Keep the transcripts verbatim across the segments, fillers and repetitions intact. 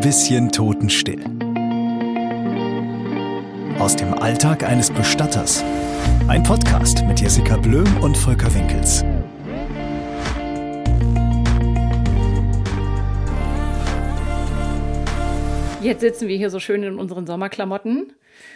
bisschen totenstill. Aus dem Alltag eines Bestatters. Ein Podcast mit Jessica Blöhm und Volker Winkels. Jetzt sitzen wir hier so schön in unseren Sommerklamotten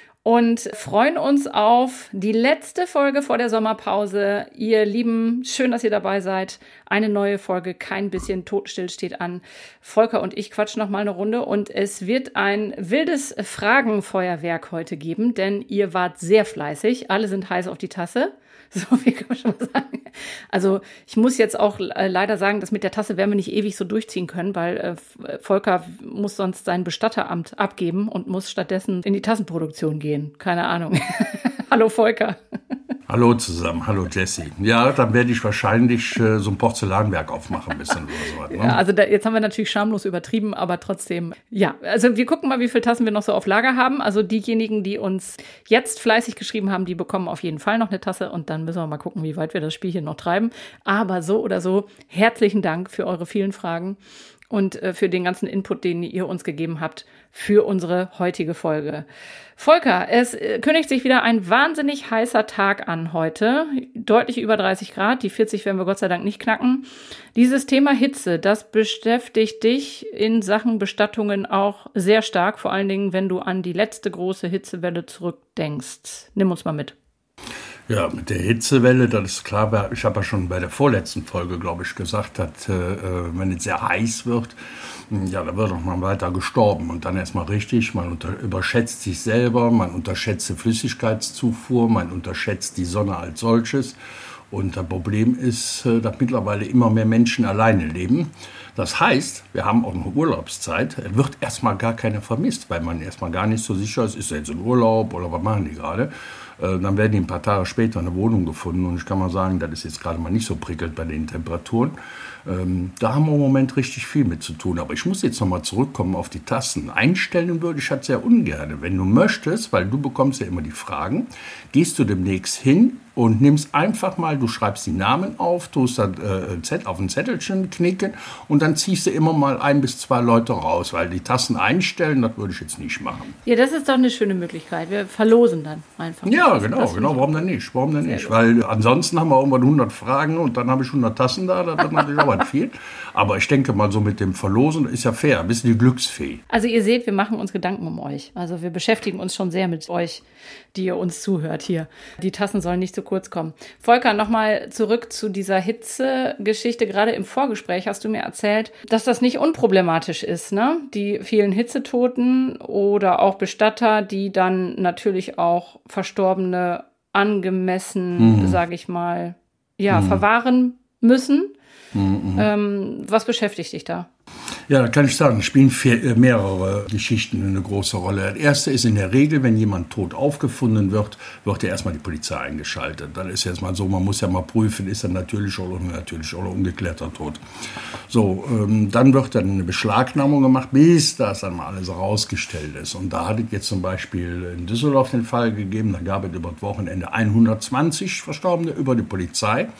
und freuen uns auf die letzte Folge vor der Sommerpause. Ihr Lieben, schön, dass ihr dabei seid. Eine neue Folge, kein bisschen totenstill steht an. Volker und ich quatschen noch mal eine Runde und es wird ein wildes Fragenfeuerwerk heute geben, denn ihr wart sehr fleißig. Alle sind heiß auf die Tasse. So viel kann man schon mal sagen. Also ich muss jetzt auch äh, leider sagen, dass mit der Tasse werden wir nicht ewig so durchziehen können, weil äh, Volker muss sonst sein Bestatteramt abgeben und muss stattdessen in die Tassenproduktion gehen. Keine Ahnung. Hallo Volker. Hallo zusammen, hallo Jessie. Ja, dann werde ich wahrscheinlich äh, so ein Porzellanwerk aufmachen müssen oder so. Ne? Ja, also da, jetzt haben wir natürlich schamlos übertrieben, aber trotzdem, ja. Also wir gucken mal, wie viele Tassen wir noch so auf Lager haben. Also diejenigen, die uns jetzt fleißig geschrieben haben, die bekommen auf jeden Fall noch eine Tasse und dann müssen wir mal gucken, wie weit wir das Spielchen noch treiben. Aber so oder so, herzlichen Dank für eure vielen Fragen und äh, für den ganzen Input, den ihr uns gegeben habt für unsere heutige Folge. Volker, es äh, kündigt sich wieder ein wahnsinnig heißer Tag an heute. Deutlich über dreißig Grad, die vierzig werden wir Gott sei Dank nicht knacken. Dieses Thema Hitze, das beschäftigt dich in Sachen Bestattungen auch sehr stark, vor allen Dingen, wenn du an die letzte große Hitzewelle zurückdenkst. Nimm uns mal mit. Ja, mit der Hitzewelle, das ist klar, ich habe ja schon bei der vorletzten Folge, glaube ich, gesagt, dass, äh, wenn es sehr heiß wird, ja, da wird auch mal weiter gestorben und dann erstmal richtig, man unter, überschätzt sich selber, man unterschätzt die Flüssigkeitszufuhr, man unterschätzt die Sonne als solches und das Problem ist, dass mittlerweile immer mehr Menschen alleine leben. Das heißt, wir haben auch noch Urlaubszeit, es wird erstmal gar keiner vermisst, weil man erstmal gar nicht so sicher ist, ist er jetzt in Urlaub oder was machen die gerade? Dann werden die ein paar Tage später eine Wohnung gefunden und ich kann mal sagen, das ist jetzt gerade mal nicht so prickelnd bei den Temperaturen. Ähm, da haben wir im Moment richtig viel mit zu tun. Aber ich muss jetzt nochmal zurückkommen auf die Tassen. Einstellen würde ich das sehr ungern. Wenn du möchtest, weil du bekommst ja immer die Fragen, gehst du demnächst hin und nimmst einfach mal, du schreibst die Namen auf, tust dann äh, auf ein Zettelchen knicken und dann ziehst du immer mal ein bis zwei Leute raus, weil die Tassen einstellen, das würde ich jetzt nicht machen. Ja, das ist doch eine schöne Möglichkeit. Wir verlosen dann einfach. Ja, genau, genau. Warum denn nicht? Warum denn nicht? Weil ansonsten haben wir irgendwann hundert Fragen und dann habe ich hundert Tassen da, das wird natürlich auch was viel. Aber ich denke mal so mit dem Verlosen ist ja fair, ein bisschen die Glücksfee. Also ihr seht, wir machen uns Gedanken um euch. Also wir beschäftigen uns schon sehr mit euch, die ihr uns zuhört hier. Die Tassen sollen nicht zu kurz kommen. Volker, nochmal zurück zu dieser Hitzegeschichte. Gerade im Vorgespräch hast du mir erzählt, dass das nicht unproblematisch ist, ne? Die vielen Hitzetoten oder auch Bestatter, die dann natürlich auch Verstorbene angemessen, mhm. sage ich mal, ja, mhm. verwahren müssen. Mhm. Ähm, was beschäftigt dich da? Ja, da kann ich sagen, spielen vier, mehrere Geschichten eine große Rolle. Das erste ist in der Regel, wenn jemand tot aufgefunden wird, wird ja erstmal die Polizei eingeschaltet. Dann ist jetzt mal so, man muss ja mal prüfen, ist er natürlich oder unnatürlich oder ungeklärter tot. So, ähm, dann wird dann eine Beschlagnahmung gemacht, bis das dann mal alles rausgestellt ist. Und da hat es jetzt zum Beispiel in Düsseldorf den Fall gegeben, da gab es über das Wochenende hundertzwanzig Verstorbene über die Polizei.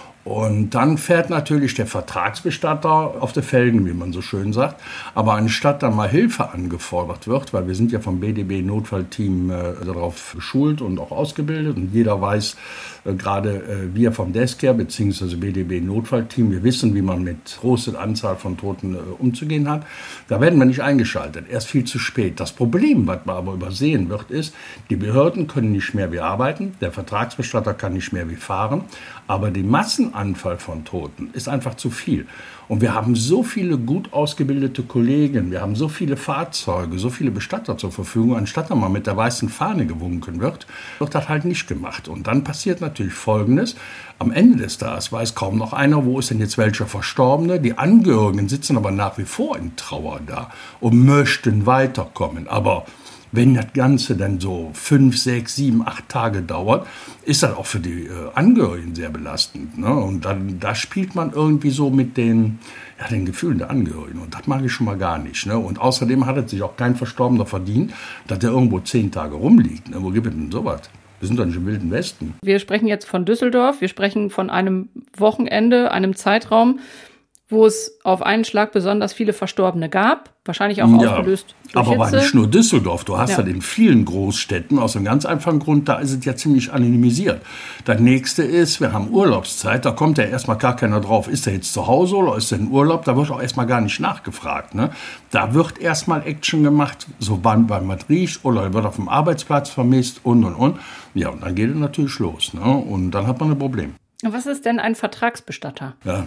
Und dann fährt natürlich der Vertragsbestatter auf die Felgen, wie man so schön sagt. Aber anstatt dann mal Hilfe angefordert wird, weil wir sind ja vom B D B-Notfallteam äh, darauf geschult und auch ausgebildet und jeder weiß, äh, gerade äh, wir vom Desk-Care bzw. B D B-Notfallteam, wir wissen, wie man mit großer Anzahl von Toten äh, umzugehen hat. Da werden wir nicht eingeschaltet, erst viel zu spät. Das Problem, was man aber übersehen wird, ist, die Behörden können nicht mehr wie arbeiten, der Vertragsbestatter kann nicht mehr wie fahren, aber die Massenanfall von Toten ist einfach zu viel. Und wir haben so viele gut ausgebildete Kollegen, wir haben so viele Fahrzeuge, so viele Bestatter zur Verfügung, anstatt da mal mit der weißen Fahne gewunken wird, wird das halt nicht gemacht. Und dann passiert natürlich Folgendes. Am Ende des Tages weiß kaum noch einer, wo ist denn jetzt welcher Verstorbene. Die Angehörigen sitzen aber nach wie vor in Trauer da und möchten weiterkommen. Aber wenn das Ganze dann so fünf, sechs, sieben, acht Tage dauert, ist das auch für die äh, Angehörigen sehr belastend. Ne? Und dann da spielt man irgendwie so mit den, ja, den Gefühlen der Angehörigen. Und das mag ich schon mal gar nicht. Ne? Und außerdem hat es sich auch kein Verstorbener verdient, dass der irgendwo zehn Tage rumliegt. Ne? Wo gibt es denn sowas? Wir sind doch nicht im Wilden Westen. Wir sprechen jetzt von Düsseldorf. Wir sprechen von einem Wochenende, einem Zeitraum, wo es auf einen Schlag besonders viele Verstorbene gab, wahrscheinlich auch Ja, ausgelöst durch aber war Hitze. nicht nur Düsseldorf. Du hast Ja. ja in vielen Großstädten aus einem ganz einfachen Grund, da ist es ja ziemlich anonymisiert. Das nächste ist, wir haben Urlaubszeit, da kommt ja erstmal gar keiner drauf. Ist er jetzt zu Hause oder ist er in Urlaub? Da wird auch erstmal gar nicht nachgefragt. Ne? Da wird erstmal Action gemacht, so wann man riecht oder wird auf dem Arbeitsplatz vermisst und und und. Ja, und dann geht es natürlich los. Ne? Und dann hat man ein Problem. Was ist denn ein Vertragsbestatter? Ja,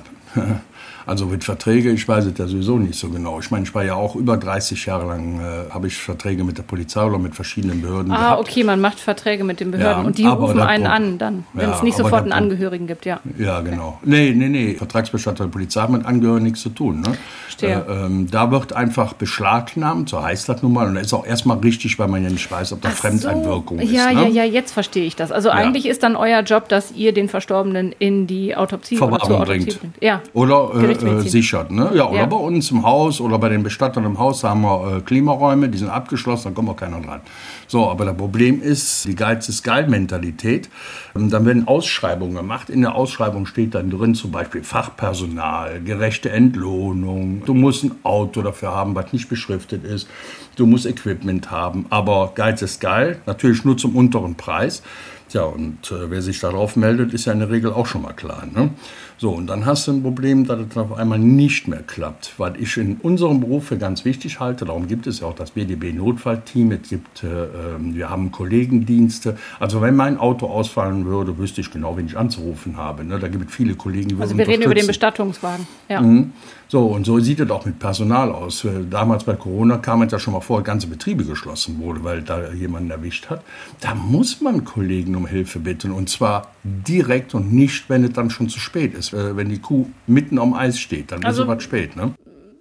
also mit Verträge, ich weiß es ja sowieso nicht so genau. Ich meine, ich war ja auch über dreißig Jahre lang, äh, habe ich Verträge mit der Polizei oder mit verschiedenen Behörden Ah, gehabt. okay, man macht Verträge mit den Behörden Ja, und die aber rufen der einen Punkt- an dann, wenn Ja, es nicht aber sofort einen der Punkt- Angehörigen gibt, ja. Ja, genau. Nee, nee, nee, Vertragsbestatter der Polizei hat mit Angehörigen nichts zu tun. Ne? Verstehe. Äh, ähm, da wird einfach beschlagnahmt, so heißt das nun mal. Und das ist auch erstmal richtig, weil man ja nicht weiß, ob da Ach so. Fremdeinwirkung ist. Ja, ne? ja, ja, jetzt verstehe ich das. Also eigentlich ist dann euer Job, dass ihr den Verstorbenen in die Autopsie oder zur Verwahrung Autopsie bringt. bringt. Ja. Oder äh, äh, Gerichtsmedizin. sichert. Ne? Ja, oder Ja. bei uns im Haus oder bei den Bestattern im Haus haben wir äh, Klimaräume, die sind abgeschlossen, da kommt auch keiner dran. So, aber das Problem ist, die Geiz ist geil-Mentalität. Und dann werden Ausschreibungen gemacht. In der Ausschreibung steht dann drin zum Beispiel Fachpersonal, gerechte Entlohnung. Du musst ein Auto dafür haben, was nicht beschriftet ist. Du musst Equipment haben. Aber Geiz ist geil, natürlich nur zum unteren Preis. Tja, und äh, wer sich darauf meldet, ist ja in der Regel auch schon mal klar. Ne? So, und dann hast du ein Problem, dass es dann auf einmal nicht mehr klappt. Was ich in unserem Beruf für ganz wichtig halte, darum gibt es ja auch das B D B-Notfallteam, es gibt, äh, wir haben Kollegendienste. Also wenn mein Auto ausfallen würde, wüsste ich genau, wen ich anzurufen habe. Ne? Da gibt es viele Kollegen, die Also würden wir reden über den unterstützen. Bestattungswagen. Ja. Mhm. So, und so sieht es auch mit Personal aus. Damals bei Corona kam es ja schon mal vor, ganze Betriebe geschlossen wurde, weil da jemanden erwischt hat. Da muss man Kollegen um Hilfe bitten. Und zwar direkt und nicht, wenn es dann schon zu spät ist. Wenn die Kuh mitten am Eis steht, dann Also, ist es was spät. Ne?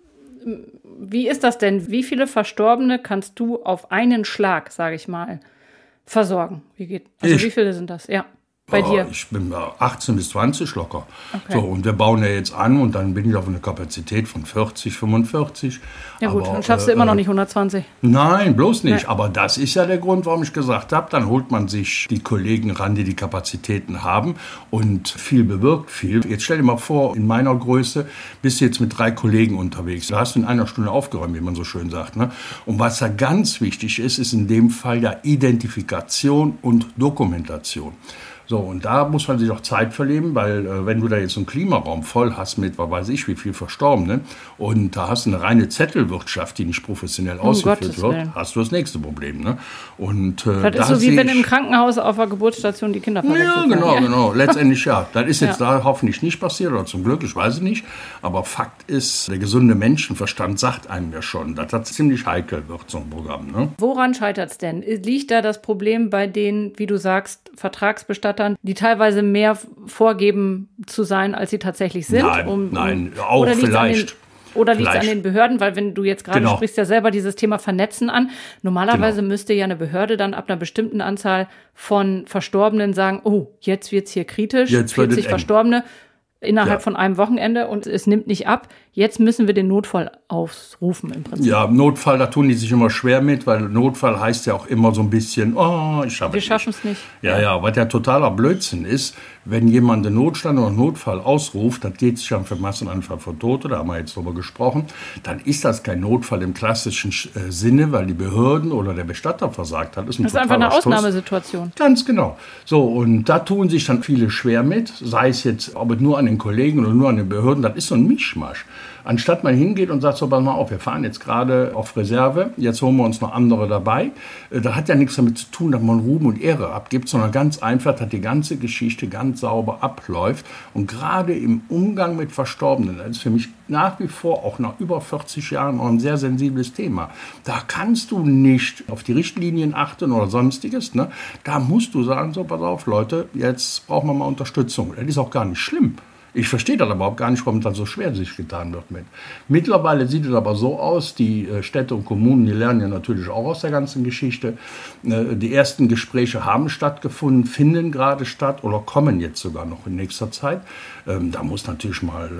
Wie ist das denn? Wie viele Verstorbene kannst du auf einen Schlag, sage ich mal, versorgen? Wie geht? Also Ich? wie viele sind das? Ja, bei Ja, dir. Ich bin bei achtzehn bis zwanzig locker. Okay. So, und wir bauen ja jetzt an und dann bin ich auf eine Kapazität von vierzig, fünfundvierzig. Ja gut, Aber, dann schaffst du äh, immer noch nicht hundertzwanzig. Nein, bloß nicht. Nee. Aber das ist ja der Grund, warum ich gesagt habe, dann holt man sich die Kollegen ran, die die Kapazitäten haben und viel bewirkt viel. Jetzt stell dir mal vor, in meiner Größe bist du jetzt mit drei Kollegen unterwegs. Da hast du in einer Stunde aufgeräumt, wie man so schön sagt. Ne? Und was da ganz wichtig ist, ist in dem Fall ja Identifikation und Dokumentation. So, und da muss man sich auch Zeit verleben, weil äh, wenn du da jetzt einen Klimaraum voll hast mit, was weiß ich, wie viel Verstorbene, und da hast du eine reine Zettelwirtschaft, die nicht professionell ausgeführt Gottes wird, Willen. hast du das nächste Problem. Ne? Und, äh, Das da ist so wie sehe wenn ich- im Krankenhaus auf der Geburtsstation die Kinder verwechselt Ja, werden. genau, Ja. genau. Letztendlich ja. Das ist jetzt Ja. da hoffentlich nicht passiert oder zum Glück, ich weiß es nicht. Aber Fakt ist, der gesunde Menschenverstand sagt einem ja schon, dass das ziemlich heikel wird, so ein Programm. Ne? Woran scheitert es denn? Liegt da das Problem bei den, wie du sagst, Vertragsbestattern, die teilweise mehr vorgeben zu sein, als sie tatsächlich sind? Nein, nein, auch oder liegt's vielleicht. An den, oder liegt es an Vielleicht. den Behörden? Weil wenn du jetzt gerade Genau. sprichst ja selber dieses Thema Vernetzen an. Normalerweise Genau. müsste ja eine Behörde dann ab einer bestimmten Anzahl von Verstorbenen sagen, oh, jetzt wird's hier kritisch, Jetzt wird es vierzig eng. Verstorbene innerhalb Ja. von einem Wochenende und es nimmt nicht ab. Jetzt müssen wir den Notfall aufrufen im Prinzip. Ja, Notfall, da tun die sich immer schwer mit, weil Notfall heißt ja auch immer so ein bisschen, oh, ich schaffe Wir es schaffen es nicht. Ja, ja, was der totaler Blödsinn ist, wenn jemand einen Notstand oder einen Notfall ausruft, das geht sich dann für Massenanfall von Tote, da haben wir jetzt drüber gesprochen, dann ist das kein Notfall im klassischen äh, Sinne, weil die Behörden oder der Bestatter versagt hat. Das ist, ein Das ist einfach eine totaler Stuss. Ausnahmesituation. Ganz genau. So, und da tun sich dann viele schwer mit, sei es jetzt, ob es nur an den Kollegen oder nur an den Behörden, das ist so ein Mischmasch. Anstatt man hingeht und sagt, so, pass mal auf, wir fahren jetzt gerade auf Reserve, jetzt holen wir uns noch andere dabei. Äh, Da hat ja nichts damit zu tun, dass man Ruhm und Ehre abgibt, sondern ganz einfach, dass die ganze Geschichte ganz sauber abläuft. Und gerade im Umgang mit Verstorbenen, das ist für mich nach wie vor auch nach über vierzig Jahren noch ein sehr sensibles Thema. Da kannst du nicht auf die Richtlinien achten oder sonstiges. Ne? Da musst du sagen, so, pass auf, Leute, jetzt brauchen wir mal Unterstützung. Das ist auch gar nicht schlimm. Ich verstehe das überhaupt gar nicht, warum das so schwer sich getan wird mit. Mittlerweile sieht es aber so aus, die äh, Städte und Kommunen, die lernen ja natürlich auch aus der ganzen Geschichte. Äh, die ersten Gespräche haben stattgefunden, finden gerade statt oder kommen jetzt sogar noch in nächster Zeit. Ähm, da muss natürlich mal äh,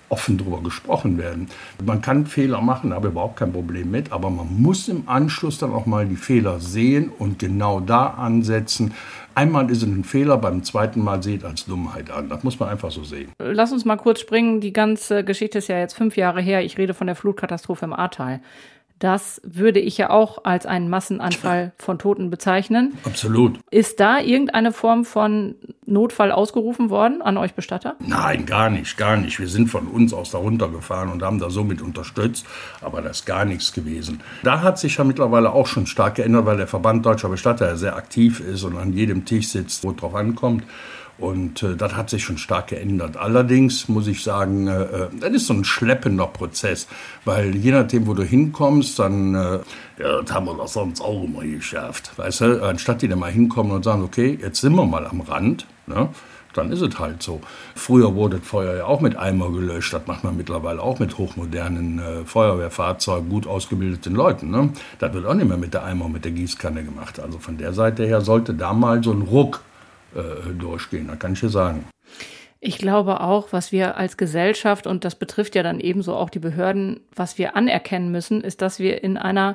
offen drüber gesprochen werden. Man kann Fehler machen, da habe ich überhaupt kein Problem mit, aber man muss im Anschluss dann auch mal die Fehler sehen und genau da ansetzen. Einmal ist es ein Fehler, beim zweiten Mal seht als Dummheit an. Das muss man einfach so sehen. Lass uns mal kurz springen. Die ganze Geschichte ist ja jetzt fünf Jahre her. Ich rede von der Flutkatastrophe im Ahrtal. Das würde ich ja auch als einen Massenanfall von Toten bezeichnen. Absolut. Ist da irgendeine Form von Notfall ausgerufen worden an euch Bestatter? Nein, gar nicht, gar nicht. Wir sind von uns aus da runtergefahren und haben da somit unterstützt, aber das ist gar nichts gewesen. Da hat sich ja mittlerweile auch schon stark geändert, weil der Verband Deutscher Bestatter ja sehr aktiv ist und an jedem Tisch sitzt, wo es drauf ankommt. Und äh, das hat sich schon stark geändert. Allerdings muss ich sagen, äh, das ist so ein schleppender Prozess, weil je nachdem, wo du hinkommst, dann, äh, ja, das haben wir doch sonst auch immer geschafft. Weißt du, anstatt die dann mal hinkommen und sagen, okay, jetzt sind wir mal am Rand, ne? Dann ist es halt so. Früher wurde das Feuer ja auch mit Eimer gelöscht. Das macht man mittlerweile auch mit hochmodernen äh, Feuerwehrfahrzeugen, gut ausgebildeten Leuten. Ne? Das wird auch nicht mehr mit der Eimer, mit der Gießkanne gemacht. Also von der Seite her sollte da mal so ein Ruck äh, durchgehen. Das kann ich dir sagen. Ich glaube auch, was wir als Gesellschaft, und das betrifft ja dann ebenso auch die Behörden, was wir anerkennen müssen, ist, dass wir in einer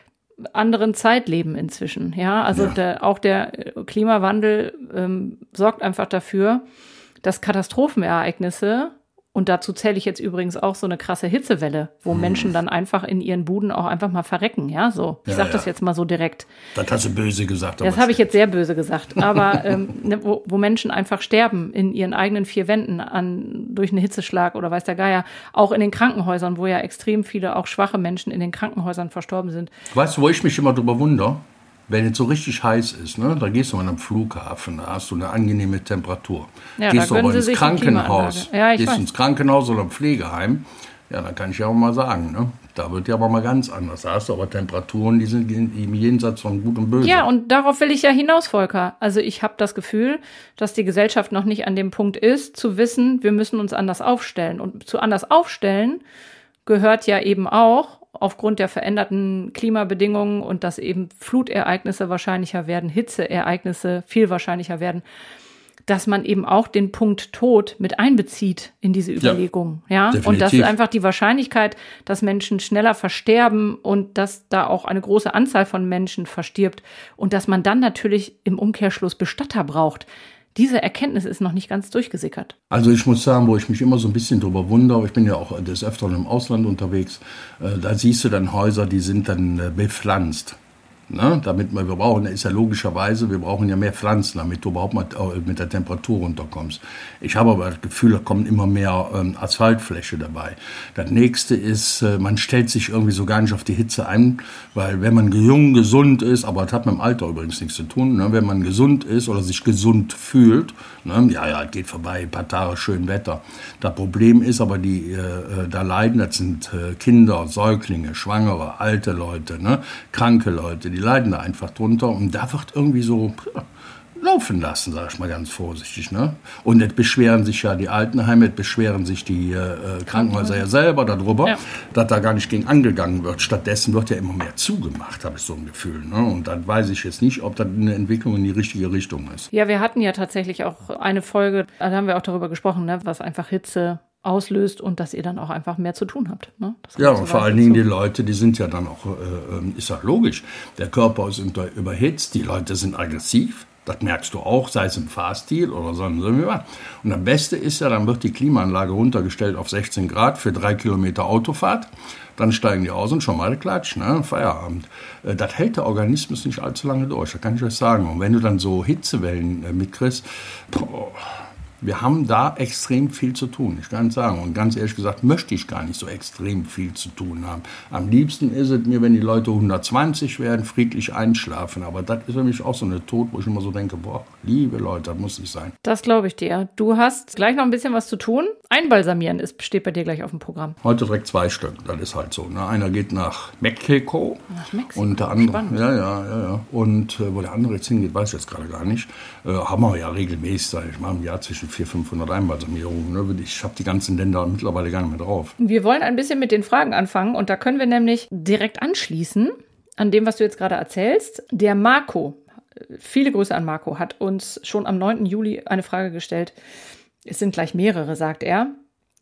anderen Zeit leben inzwischen. Ja, also ja. Der, auch der Klimawandel ähm, sorgt einfach dafür, dass Katastrophenereignisse, und dazu zähle ich jetzt übrigens auch so eine krasse Hitzewelle, wo hm. Menschen dann einfach in ihren Buden auch einfach mal verrecken. Ja, so. Ich ja, sag ja. das jetzt mal so direkt. Das hast du böse gesagt. Das habe ich jetzt sehr böse gesagt. Aber ähm, ne, wo, wo Menschen einfach sterben in ihren eigenen vier Wänden an, durch einen Hitzeschlag oder weiß der Geier. Auch in den Krankenhäusern, wo ja extrem viele auch schwache Menschen in den Krankenhäusern verstorben sind. Weißt du, wo ich mich immer drüber wundere? Wenn es so richtig heiß ist, ne, da gehst du mal am Flughafen, da hast du eine angenehme Temperatur. Ja, gehst du aber ins Krankenhaus, ja, ich gehst weiß. ins Krankenhaus oder im Pflegeheim, ja, dann kann ich ja auch mal sagen, ne, da wird ja aber mal ganz anders. Da hast du aber Temperaturen, die sind im Jenseits von Gut und Böse. Ja, und darauf will ich ja hinaus, Volker. Also ich habe das Gefühl, dass die Gesellschaft noch nicht an dem Punkt ist, zu wissen, wir müssen uns anders aufstellen. Und zu anders aufstellen gehört ja eben auch, aufgrund der veränderten Klimabedingungen und dass eben Flutereignisse wahrscheinlicher werden, Hitzeereignisse viel wahrscheinlicher werden, dass man eben auch den Punkt Tod mit einbezieht in diese Überlegungen. Ja, ja? Und dass einfach die Wahrscheinlichkeit, dass Menschen schneller versterben und dass da auch eine große Anzahl von Menschen verstirbt und dass man dann natürlich im Umkehrschluss Bestatter braucht. Diese Erkenntnis ist noch nicht ganz durchgesickert. Also ich muss sagen, wo ich mich immer so ein bisschen drüber wundere, ich bin ja auch des Öfteren im Ausland unterwegs, äh, da siehst du dann Häuser, die sind dann äh, bepflanzt. Ne? Damit wir, wir brauchen, ist ja logischerweise, wir brauchen ja mehr Pflanzen, damit du überhaupt mal mit der Temperatur runterkommst. Ich habe aber das Gefühl, da kommt immer mehr ähm, Asphaltfläche dabei. Das nächste ist, äh, man stellt sich irgendwie so gar nicht auf die Hitze ein, weil wenn man jung, gesund ist, aber das hat mit dem Alter übrigens nichts zu tun, ne? Wenn man gesund ist oder sich gesund fühlt, ne? ja, ja, geht vorbei, ein paar Tage schön Wetter. Das Problem ist aber, die äh, da leiden, das sind äh, Kinder, Säuglinge, Schwangere, alte Leute, ne? Kranke Leute, die leiden da einfach drunter und da wird irgendwie so ja, laufen lassen, sage ich mal ganz vorsichtig. Ne? Und jetzt beschweren sich ja die Altenheime, jetzt beschweren sich die äh, Krankenhäuser ja selber darüber, ja. dass da gar nicht gegen angegangen wird. Stattdessen wird ja immer mehr zugemacht, habe ich so ein Gefühl. Ne? Und dann weiß ich jetzt nicht, ob das eine Entwicklung in die richtige Richtung ist. Ja, wir hatten ja tatsächlich auch eine Folge, da haben wir auch darüber gesprochen, ne, was einfach Hitze auslöst und dass ihr dann auch einfach mehr zu tun habt. Ne? Ja, und vor allen Dingen die Leute, die sind ja dann auch, äh, ist ja logisch, der Körper ist unter, überhitzt, die Leute sind aggressiv, das merkst du auch, sei es im Fahrstil oder sonst irgendwie. Und das Beste ist ja, dann wird die Klimaanlage runtergestellt auf sechzehn Grad für drei Kilometer Autofahrt, dann steigen die aus und schon mal Klatsch, ne? Feierabend. Äh, das hält der Organismus nicht allzu lange durch, das kann ich euch sagen. Und wenn du dann so Hitzewellen äh, mitkriegst, boah, wir haben da extrem viel zu tun, ich kann es sagen. Und ganz ehrlich gesagt, möchte ich gar nicht so extrem viel zu tun haben. Am liebsten ist es mir, wenn die Leute hundertzwanzig werden, friedlich einschlafen. Aber das ist für mich auch so eine Tod, wo ich immer so denke, boah, liebe Leute, das muss nicht sein. Das glaube ich dir. Du hast gleich noch ein bisschen was zu tun. Einbalsamieren ist, steht bei dir gleich auf dem Programm. Heute direkt zwei Stück, das ist halt so. Ne? Einer geht nach Mexiko. Nach Mexiko? Und der andere, spannend. ja, ja, ja, ja. Und äh, wo der andere jetzt hingeht, weiß ich jetzt gerade gar nicht. Äh, haben wir ja regelmäßig, ich mache im Jahr zwischen vierhundert, fünfhundert Einbalsamierungen. Ne? Ich habe die ganzen Länder mittlerweile gar nicht mehr drauf. Wir wollen ein bisschen mit den Fragen anfangen und da können wir nämlich direkt anschließen an dem, was du jetzt gerade erzählst. Der Marco, viele Grüße an Marco, hat uns schon am neunten Juli eine Frage gestellt. Es sind gleich mehrere, sagt er.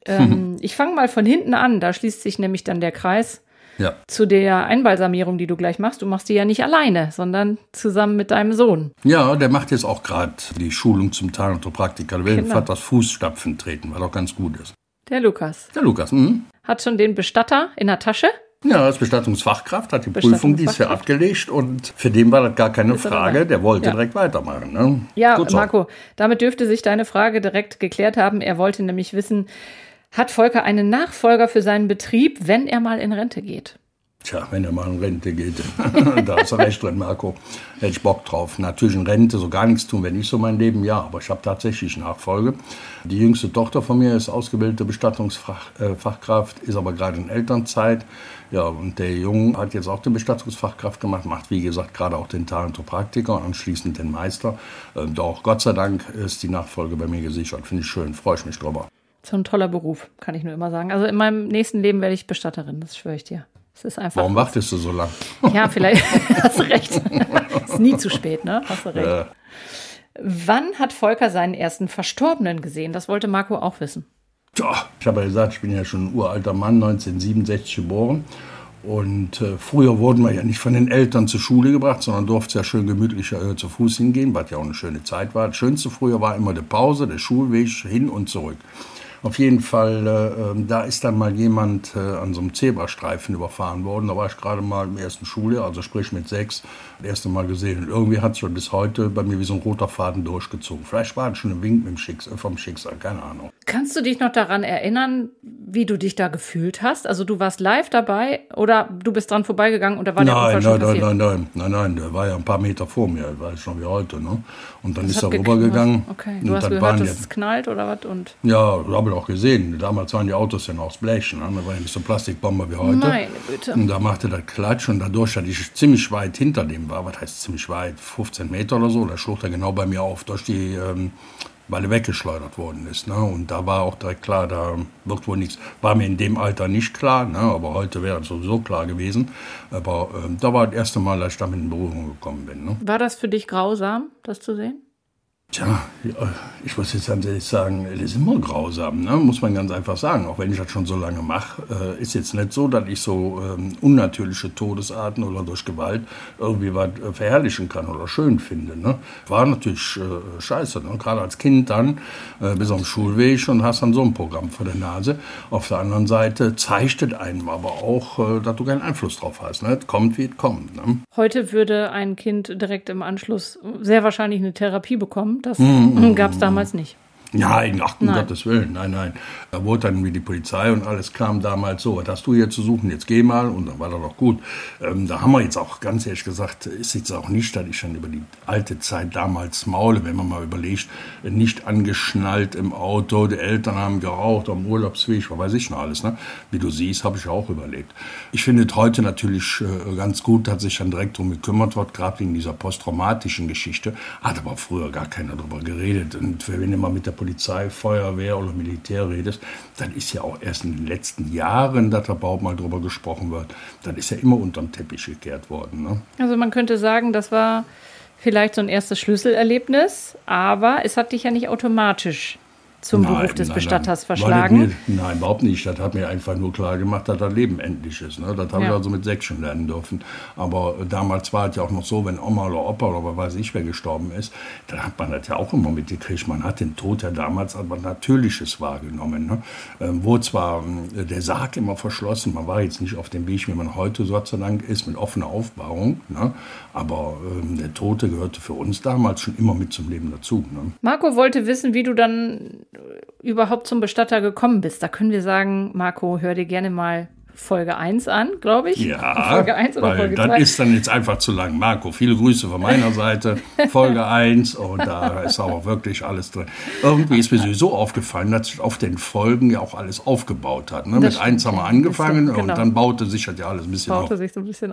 Ähm, ich fange mal von hinten an, da schließt sich nämlich dann der Kreis Ja. zu der Einbalsamierung, die du gleich machst. Du machst die ja nicht alleine, sondern zusammen mit deinem Sohn. Ja, der macht jetzt auch gerade die Schulung zum Taranopraktiker. Der will Genau. in Vaters Fußstapfen treten, was auch ganz gut ist. Der Lukas Der Lukas, mhm. hat schon den Bestatter in der Tasche. Ja, als Bestattungsfachkraft hat die Prüfung dies Jahr abgelegt und für den war das gar keine Ist er Frage, dabei? der wollte Ja. direkt weitermachen. Ne? Ja, Gut so. Marco, damit dürfte sich deine Frage direkt geklärt haben. Er wollte nämlich wissen, hat Volker einen Nachfolger für seinen Betrieb, wenn er mal in Rente geht? Tja, wenn er mal in Rente geht, da hast du recht drin, Marco. Hätte ich Bock drauf. Natürlich in Rente, so gar nichts tun, wenn nicht so mein Leben, ja. Aber ich habe tatsächlich Nachfolge. Die jüngste Tochter von mir ist ausgebildete Bestattungsfachkraft, ist aber gerade in Elternzeit. Ja, und der Junge hat jetzt auch den Bestattungsfachkraft gemacht, macht, wie gesagt, gerade auch den Taranopraktiker und anschließend den Meister. Ähm, doch, Gott sei Dank ist die Nachfolge bei mir gesichert. Finde ich schön, freue ich mich drüber. So ein toller Beruf, kann ich nur immer sagen. Also in meinem nächsten Leben werde ich Bestatterin, das schwöre ich dir. Es ist einfach. Warum wartest du so lange? Ja, vielleicht hast du recht. Ist nie zu spät, ne? Hast du recht. Ja. Wann hat Volker seinen ersten Verstorbenen gesehen? Das wollte Marco auch wissen. Tja, ich habe ja gesagt, ich bin ja schon ein uralter Mann, neunzehnhundertsiebenundsechzig geboren. Und äh, früher wurden wir ja nicht von den Eltern zur Schule gebracht, sondern durfte ja schön gemütlich äh, zu Fuß hingehen, was ja auch eine schöne Zeit war. Das Schönste früher war immer die Pause, der Schulweg hin und zurück. Auf jeden Fall, äh, da ist dann mal jemand äh, an so einem Zebrastreifen überfahren worden. Da war ich gerade mal im ersten Schuljahr, also sprich mit sechs, das erste Mal gesehen. Und irgendwie hat sich bis heute bei mir wie so ein roter Faden durchgezogen. Vielleicht war das schon ein Wink mit dem Schicksal, vom Schicksal, keine Ahnung. Kannst du dich noch daran erinnern, wie du dich da gefühlt hast? Also du warst live dabei oder du bist dran vorbeigegangen und da war der Unfall Nein, schon nein, nein, passiert? nein, nein, nein, nein, der war ja ein paar Meter vor mir, das weiß ich noch wie heute. Ne? Und dann Das ist hat er gekn- rübergegangen. Okay, und du hast dann gehört, waren dass ja, es knallt oder was? Und ja, habe ich auch gesehen. Damals waren die Autos ja noch aus Blech, ne? Da war ja nicht so Plastikbomber wie heute. meine Güte. Und da machte das Klatsch und dadurch, dass ich ziemlich weit hinter dem war, was heißt ziemlich weit, fünfzehn Meter oder so, da schlug er genau bei mir auf, durch die, ähm, weil er weggeschleudert worden ist. Ne? Und da war auch direkt klar, da wird wohl nichts. War mir in dem Alter nicht klar, ne? Aber heute wäre es sowieso klar gewesen. Aber ähm, da war das erste Mal, dass ich damit in Berührung gekommen bin. Ne? War das für dich grausam, das zu sehen? Tja, ich muss jetzt ganz ehrlich sagen, das ist immer grausam, ne? Muss man ganz einfach sagen. Auch wenn ich das schon so lange mache, äh, ist jetzt nicht so, dass ich so ähm, unnatürliche Todesarten oder durch Gewalt irgendwie was äh, verherrlichen kann oder schön finde. Ne? War natürlich äh, scheiße, ne? Gerade als Kind dann, äh, bis am Schulweg und hast dann so ein Programm vor der Nase. Auf der anderen Seite zeigt es einem aber auch, äh, dass du keinen Einfluss drauf hast. Ne? Es kommt, wie es kommt. Ne? Heute würde ein Kind direkt im Anschluss sehr wahrscheinlich eine Therapie bekommen. Das mm, gab es damals nicht. Nein, ach, um Nein. Gottes Willen, nein, nein. Da wurde dann wie die Polizei und alles kam damals so, was hast du hier zu suchen, jetzt geh mal und dann war das doch gut. Ähm, da haben wir jetzt auch, ganz ehrlich gesagt, ist jetzt auch nicht, dass ich schon über die alte Zeit damals maule, wenn man mal überlegt, nicht angeschnallt im Auto, die Eltern haben geraucht am Urlaubsweg, was weiß ich noch alles, ne? Wie du siehst, habe ich auch überlegt. Ich finde es heute natürlich äh, ganz gut, dass sich dann direkt darum gekümmert wird, gerade wegen dieser posttraumatischen Geschichte. Hat aber früher gar keiner drüber geredet und wenn du mal mit der Polizei, Feuerwehr oder Militär redest, dann ist ja auch erst in den letzten Jahren, dass da überhaupt mal drüber gesprochen wird. Dann ist ja immer unterm Teppich gekehrt worden. Ne? Also man könnte sagen, das war vielleicht so ein erstes Schlüsselerlebnis, aber es hat dich ja nicht automatisch zum Nein, Beruf des nein, Bestatters nein. verschlagen. Weil das mir, nein, überhaupt nicht. Das hat mir einfach nur klar gemacht, dass das Leben endlich ist. Ne? Das habe Ja. ich also mit sechs schon lernen dürfen. Aber damals war es ja auch noch so, wenn Oma oder Opa oder was weiß ich, wer gestorben ist, dann hat man das ja auch immer mitgekriegt. Man hat den Tod ja damals als was Natürliches wahrgenommen. Ne? Ähm, wo zwar äh, der Sarg immer verschlossen, man war jetzt nicht auf dem Weg, wie man heute Gott sei Dank ist, mit offener Aufbauung. Ne? Aber ähm, der Tote gehörte für uns damals schon immer mit zum Leben dazu. Ne? Marco wollte wissen, wie du dann überhaupt zum Bestatter gekommen bist. Da können wir sagen, Marco, hör dir gerne mal Folge eins an, glaube ich. Ja, Folge eins oder weil Folge das zwei. ist dann jetzt einfach zu lang. Marco, viele Grüße von meiner Seite. Folge eins und da ist aber wirklich alles drin. Irgendwie ist mir sowieso aufgefallen, dass sich auf den Folgen ja auch alles aufgebaut hat. Ne? Mit stimmt, eins haben wir ja, angefangen ein bisschen, und genau. dann baute sich das ja alles ein bisschen baute auf. sich so ein bisschen auf.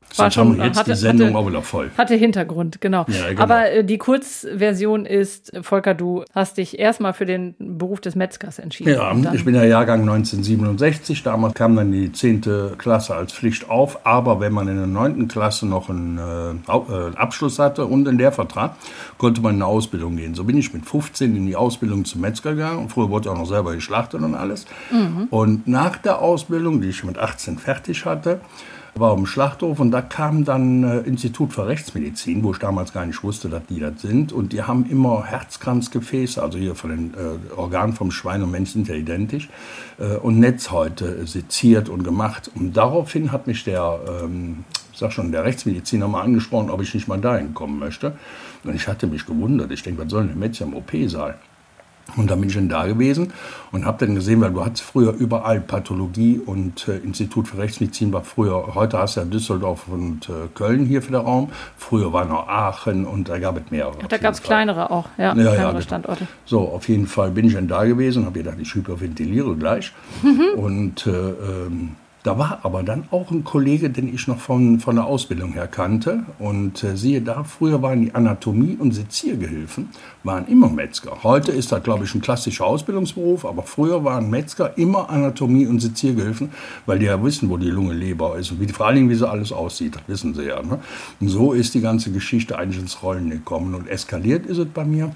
War schon, haben wir jetzt hatte, die Sendung hatte, auch wieder voll. Hatte Hintergrund, genau. Ja, genau. Aber äh, die Kurzversion ist, Volker, du hast dich erstmal für den Beruf des Metzgers entschieden. Ja, ich bin ja Jahrgang neunzehnhundertsiebenundsechzig. Damals kam dann die zehnte Klasse als Pflicht auf. Aber wenn man in der neunten Klasse noch einen äh, Abschluss hatte und einen Lehrvertrag, konnte man in eine Ausbildung gehen. So bin ich mit fünfzehn in die Ausbildung zum Metzger gegangen. Früher wurde ich auch noch selber geschlachtet und alles. Mhm. Und nach der Ausbildung, die ich mit achtzehn fertig hatte, war im Schlachthof und da kam dann äh, Institut für Rechtsmedizin, wo ich damals gar nicht wusste, dass die das sind. Und die haben immer Herzkranzgefäße, also hier von den äh, Organen vom Schwein und Mensch sind ja identisch, äh, und Netzhäute seziert und gemacht. Und daraufhin hat mich der, ähm, ich sag schon, der Rechtsmediziner mal angesprochen, ob ich nicht mal dahin kommen möchte. Und ich hatte mich gewundert. Ich denke, was soll denn der Metzger im O P-Saal? Und dann bin ich dann da gewesen und habe dann gesehen, weil du hattest früher überall Pathologie und äh, Institut für Rechtsmedizin war früher, heute hast du ja Düsseldorf und äh, Köln hier für den Raum. Früher war noch Aachen und da gab es mehrere. Ach, da gab es kleinere auch, ja, ja kleinere ja, genau. Standorte. So, auf jeden Fall bin ich dann da gewesen und habe gedacht, ich hyperventiliere gleich. Mhm. Und äh, ähm, da war aber dann auch ein Kollege, den ich noch von, von der Ausbildung her kannte. Und äh, siehe da, früher waren die Anatomie- und Seziergehilfen, waren immer Metzger. Heute ist das, glaube ich, ein klassischer Ausbildungsberuf, aber früher waren Metzger immer Anatomie- und Seziergehilfen, weil die ja wissen, wo die Lunge, Leber ist und wie, vor allen Dingen, wie sie alles aussieht, das wissen sie ja. Ne? Und so ist die ganze Geschichte eigentlich ins Rollen gekommen und eskaliert ist es bei mir.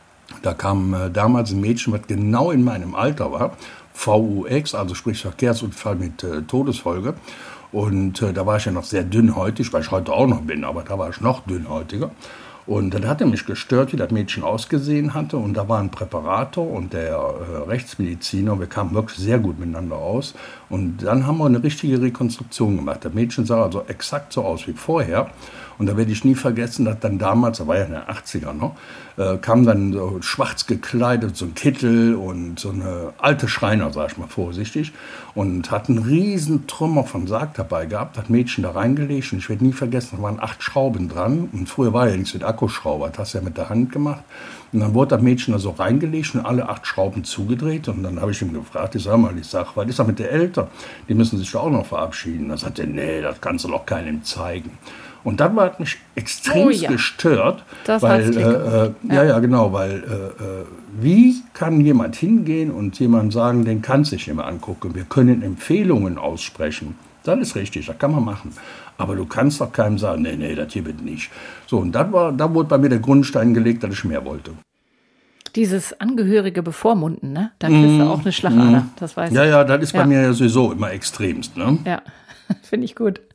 Da kam äh, damals ein Mädchen, was genau in meinem Alter war, V U X, also sprich Verkehrsunfall mit äh, Todesfolge. Und äh, da war ich ja noch sehr dünnhäutig, weil ich heute auch noch bin, aber da war ich noch dünnhäutiger. Und das hatte mich gestört, wie das Mädchen ausgesehen hatte. Und da war ein Präparator und der äh, Rechtsmediziner. Wir kamen wirklich sehr gut miteinander aus. Und dann haben wir eine richtige Rekonstruktion gemacht. Das Mädchen sah also exakt so aus wie vorher. Und da werde ich nie vergessen, dass dann damals, da war ja in den achtziger noch, äh, kam dann so schwarz gekleidet, so ein Kittel und so eine alte Schreiner, sag ich mal vorsichtig, und hat einen riesen Trümmer von Sarg dabei gehabt, hat Mädchen da reingelegt und ich werde nie vergessen, da waren acht Schrauben dran und früher war ja nichts mit Akkuschrauber, das hast du ja mit der Hand gemacht. Und dann wurde das Mädchen da so reingelegt und alle acht Schrauben zugedreht und dann habe ich ihm gefragt, ich sag mal, ich sag, was ist da mit der Eltern? Die müssen sich doch auch noch verabschieden. Da sagt er, nee, das kannst du doch keinem zeigen. Und dann war es mich extrem oh, ja. gestört, das weil, äh, äh, ja. ja, ja, genau, weil, äh, wie kann jemand hingehen und jemand sagen, den kannst du dich nicht mehr angucken, wir können Empfehlungen aussprechen, das ist richtig, das kann man machen, aber du kannst doch keinem sagen, nee, nee, das hier wird nicht. So, und dann war, da wurde bei mir der Grundstein gelegt, dass ich mehr wollte. Dieses angehörige Bevormunden, ne? Da kriegst du auch eine Schlagader, mm. das weiß ich. Ja, ja, das ist ja. bei mir ja sowieso immer extremst, ne? Ja, finde ich gut.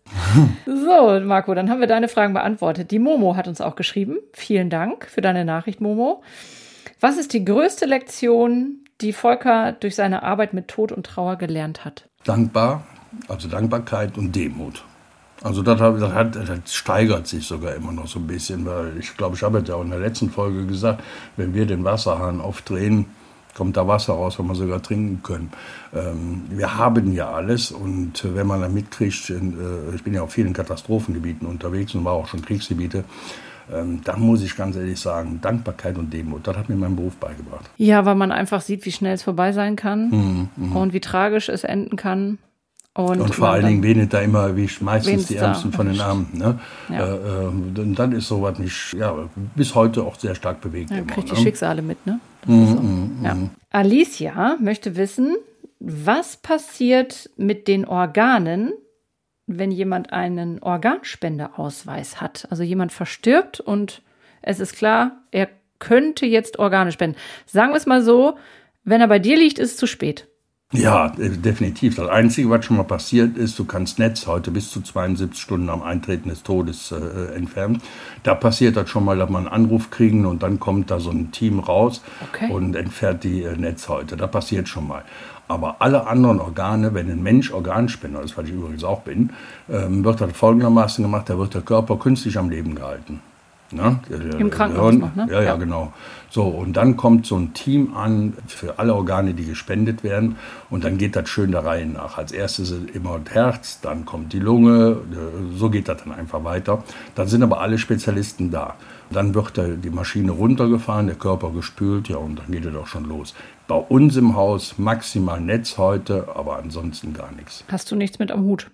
So, Marco, dann haben wir deine Fragen beantwortet. Die Momo hat uns auch geschrieben. Vielen Dank für deine Nachricht, Momo. Was ist die größte Lektion, die Volker durch seine Arbeit mit Tod und Trauer gelernt hat? Dankbar, also Dankbarkeit und Demut. Also das, das, hat, das steigert sich sogar immer noch so ein bisschen, weil ich glaube, ich habe ja auch in der letzten Folge gesagt, wenn wir den Wasserhahn aufdrehen, kommt da Wasser raus, was wir sogar trinken können. Ähm, wir haben ja alles und wenn man dann mitkriegt, in, äh, ich bin ja auf vielen Katastrophengebieten unterwegs und war auch schon Kriegsgebiete, ähm, da muss ich ganz ehrlich sagen, Dankbarkeit und Demut, das hat mir mein Beruf beigebracht. Ja, weil man einfach sieht, wie schnell es vorbei sein kann mhm, mh. und wie tragisch es enden kann. Und, und vor allen Dingen wen da immer, wie meistens die Ärmsten von den Armen. Ne? Ja. Äh, und dann ist sowas mich ja, bis heute auch sehr stark bewegt. Ja, immer, kriegt ne? die Schicksale mit, ne? Das mm, ist so. mm, ja. mm. Alicia möchte wissen, was passiert mit den Organen, wenn jemand einen Organspendeausweis hat? Also jemand verstirbt und es ist klar, er könnte jetzt Organe spenden. Sagen wir es mal so, wenn er bei dir liegt, ist es zu spät. Ja, definitiv. Das Einzige, was schon mal passiert ist, du kannst Netzhäute bis zu zweiundsiebzig Stunden am Eintreten des Todes äh, entfernen. Da passiert das schon mal, dass man einen Anruf kriegen und dann kommt da so ein Team raus okay. und entfernt die äh, Netzhäute. Das passiert schon mal. Aber alle anderen Organe, wenn ein Mensch Organspender ist, was ich übrigens auch bin, ähm, wird das folgendermaßen gemacht, da wird der Körper künstlich am Leben gehalten. Ne? Im Krankenhaus noch, ne? Ja, ja, ja, genau. So, und dann kommt so ein Team an für alle Organe, die gespendet werden. Und dann geht das schön der Reihe nach. Als erstes ist immer das Herz, dann kommt die Lunge. So geht das dann einfach weiter. Dann sind aber alle Spezialisten da. Dann wird die Maschine runtergefahren, der Körper gespült, ja, und dann geht es auch schon los. Bei uns im Haus maximal Netzhäute, aber ansonsten gar nichts. Hast du nichts mit am Hut?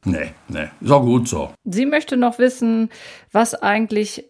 Nee, nee, ist auch gut so. Sie möchte noch wissen, was eigentlich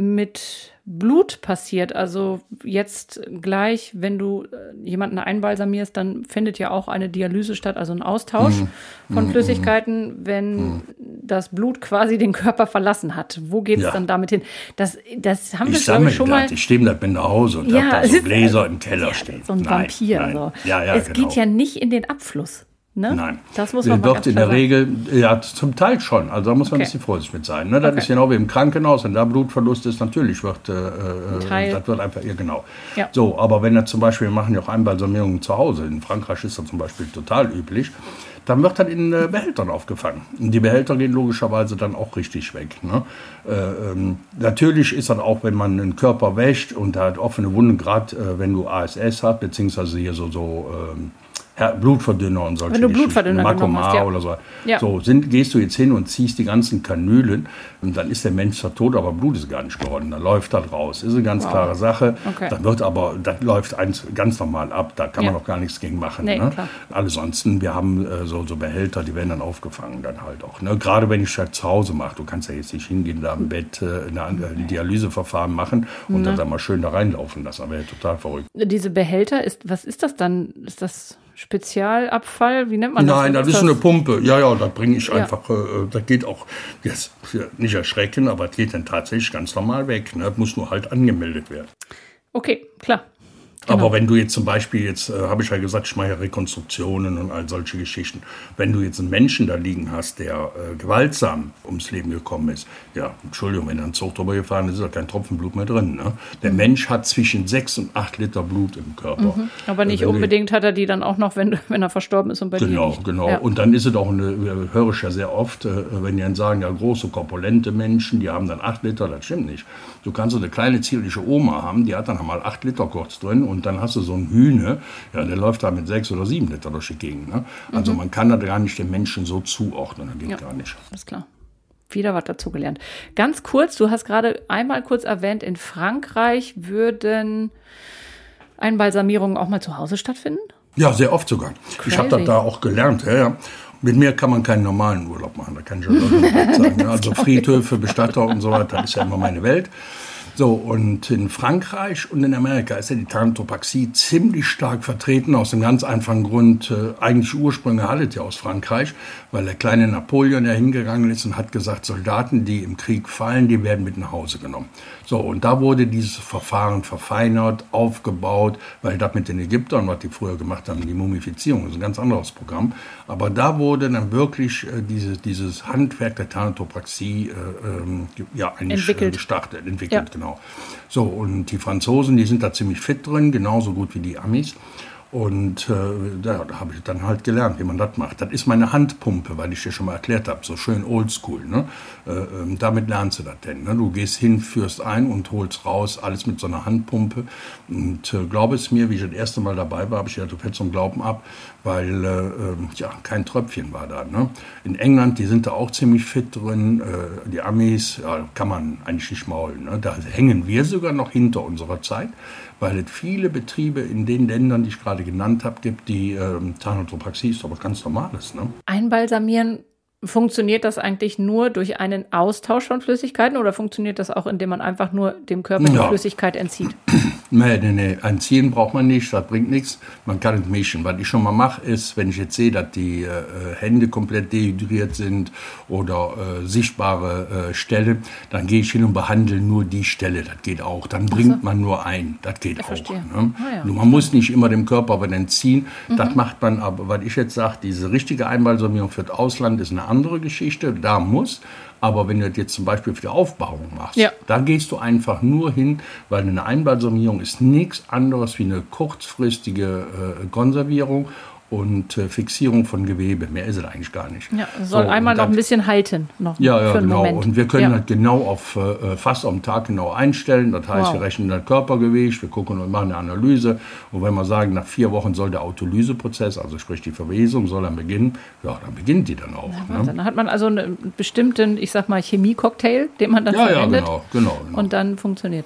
mit Blut passiert. Also jetzt gleich, wenn du jemanden einbalsamierst, dann findet ja auch eine Dialyse statt, also ein Austausch mm. von mm. Flüssigkeiten, wenn mm. das Blut quasi den Körper verlassen hat. Wo geht es ja. dann damit hin? Das, das haben ich wir, glaube ich, schon das. mal... Ich stehe mit nach Hause und ja, habe da so Gläser im Keller ja, stehen. So ein nein, Vampir. Nein. So. Ja, ja, es genau. geht ja nicht in den Abfluss. Ne? Nein, das muss man wird ganz in klar der Regel, ja, zum Teil schon. Also da muss man okay. ein bisschen vorsichtig mit sein. Ne? Das okay. ist genau wie im Krankenhaus, wenn da Blutverlust ist, natürlich wird, äh, Teil. das wird einfach, ja genau. Ja. So, aber wenn er zum Beispiel, wir machen ja auch Einbalsamierungen zu Hause, in Frankreich ist das zum Beispiel total üblich, dann wird das in äh, Behältern aufgefangen. Und die Behälter gehen logischerweise dann auch richtig weg. Ne? Äh, ähm, natürlich ist das auch, wenn man einen Körper wäscht und da hat offene Wunden, gerade äh, wenn du A S S hast, beziehungsweise hier so, so ähm, Blutverdünner und solche Wenn du Blutverdünner Makoma genommen hast, ja. oder so. Ja. So sind, gehst du jetzt hin und ziehst die ganzen Kanülen und dann ist der Mensch zwar tot, aber Blut ist gar nicht geworden. Dann läuft das raus. Ist eine ganz wow. klare Sache. Okay. Dann wird aber, das läuft eins, ganz normal ab. Da kann ja. man auch gar nichts gegen machen. Nee, ne? Ansonsten, wir haben äh, so, so Behälter, die werden dann aufgefangen dann halt auch. Ne? Gerade wenn ich das zu Hause mache. Du kannst ja jetzt nicht hingehen, da im Bett äh, ein Dialyseverfahren machen und mhm. dann mal schön da reinlaufen lassen. Aber ja, total verrückt. Diese Behälter, ist, was ist das dann? Ist das Spezialabfall? Wie nennt man das? Nein, das ist, das? eine Pumpe. Ja, ja, da bringe ich ja. einfach, äh, das geht auch, jetzt nicht erschrecken, aber das geht dann tatsächlich ganz normal weg. Ne? Das muss nur halt angemeldet werden. Okay, klar. Genau. Aber wenn du jetzt zum Beispiel, jetzt äh, habe ich ja gesagt, ich mache ja Rekonstruktionen und all solche Geschichten. Wenn du jetzt einen Menschen da liegen hast, der äh, gewaltsam ums Leben gekommen ist, ja, Entschuldigung, wenn er einen Zug drüber gefahren ist, ist da kein Tropfen Blut mehr drin. Ne? Der mhm. Mensch hat zwischen sechs und acht Liter Blut im Körper. Mhm. Aber nicht also, unbedingt hat er die dann auch noch, wenn, wenn er verstorben ist und bei genau, dir nicht. Genau, genau. Ja. Und dann ist es auch, eine, höre ich ja sehr oft, äh, wenn die dann sagen, ja, große, korpulente Menschen, die haben dann acht Liter, das stimmt nicht. Du kannst so eine kleine, zierliche Oma haben, die hat dann mal acht Liter kurz drin und dann hast du so einen Hühne, ja, der läuft da mit sechs oder sieben Liter durch die Gegend. Ne? Also mhm. man kann da gar nicht den Menschen so zuordnen, das geht ja, gar nicht. Alles klar. Wieder was dazugelernt. Ganz kurz, du hast gerade einmal kurz erwähnt, in Frankreich würden Einbalsamierungen auch mal zu Hause stattfinden? Ja, sehr oft sogar. Crazy. Ich habe das da auch gelernt. Ja, ja. Mit mir kann man keinen normalen Urlaub machen, da kann ich ja sagen. Ne? Also Friedhöfe, Bestatter und so weiter, das ist ja immer meine Welt. So, und in Frankreich und in Amerika ist ja die Thanatopraxie ziemlich stark vertreten, aus einem ganz einfachen Grund. Äh, eigentlich Ursprünge hat es ja aus Frankreich, weil der kleine Napoleon ja hingegangen ist und hat gesagt, Soldaten, die im Krieg fallen, die werden mit nach Hause genommen. So, und da wurde dieses Verfahren verfeinert, aufgebaut, weil das mit den Ägyptern, was die früher gemacht haben, die Mumifizierung, ist ein ganz anderes Programm. Aber da wurde dann wirklich äh, diese, dieses Handwerk der Thanatopraxie äh, ähm, ja, eigentlich entwickelt. Äh, gestartet, entwickelt, ja. genau. So, und die Franzosen, die sind da ziemlich fit drin, genauso gut wie die Amis. Und äh, da, da habe ich dann halt gelernt, wie man das macht. Das ist meine Handpumpe, weil ich dir schon mal erklärt habe, so schön oldschool. Ne? Äh, äh, damit lernst du das denn. Ne? Du gehst hin, führst ein und holst raus, alles mit so einer Handpumpe. Und äh, glaube es mir, wie ich das erste Mal dabei war, habe ich ja, du fällst zum Glauben ab, weil äh, ja kein Tröpfchen war da. Ne? In England, die sind da auch ziemlich fit drin. Äh, die Amis, ja, kann man eigentlich nicht maulen. Ne? Da hängen wir sogar noch hinter unserer Zeit, weil es viele Betriebe in den Ländern, die ich gerade genannt habe, gibt, die ähm, Thanatopraxie ist aber ganz normales. Ne? Einbalsamieren, funktioniert das eigentlich nur durch einen Austausch von Flüssigkeiten oder funktioniert das auch, indem man einfach nur dem Körper die ja. Flüssigkeit entzieht? Nee, nee, nee. Entziehen braucht man nicht, das bringt nichts. Man kann es mischen. Was ich schon mal mache, ist, wenn ich jetzt sehe, dass die äh, Hände komplett dehydriert sind oder äh, sichtbare äh, Stelle, dann gehe ich hin und behandle nur die Stelle. Das geht auch. Dann bringt so. man nur ein. Das geht ich auch. Verstehe. Ne? Ah, ja. Man okay. muss nicht immer dem Körper was entziehen. Mhm. Das macht man aber, was ich jetzt sage, diese richtige Einbalsamierung für das Ausland ist eine andere Geschichte. Da muss. Aber wenn du das jetzt zum Beispiel für die Aufbauung machst, ja. da gehst du einfach nur hin, weil eine Einbalsamierung ist nichts anderes wie eine kurzfristige äh, Konservierung und äh, Fixierung von Gewebe. Mehr ist es eigentlich gar nicht. Ja, soll so, einmal noch ein bisschen halten. Noch ja, ja, für einen genau. Moment. Und wir können ja. halt genau auf äh, fast am Tag genau einstellen. Das heißt, wow. wir rechnen das Körpergewicht, wir gucken und machen eine Analyse. Und wenn wir sagen, nach vier Wochen soll der Autolyseprozess, also sprich die Verwesung, soll dann beginnen, ja, dann beginnt die dann auch. Ja, ne? Dann hat man also einen bestimmten, ich sag mal, Chemie-Cocktail, den man dann ja, verwendet. Ja, genau, genau, genau. Und dann funktioniert das.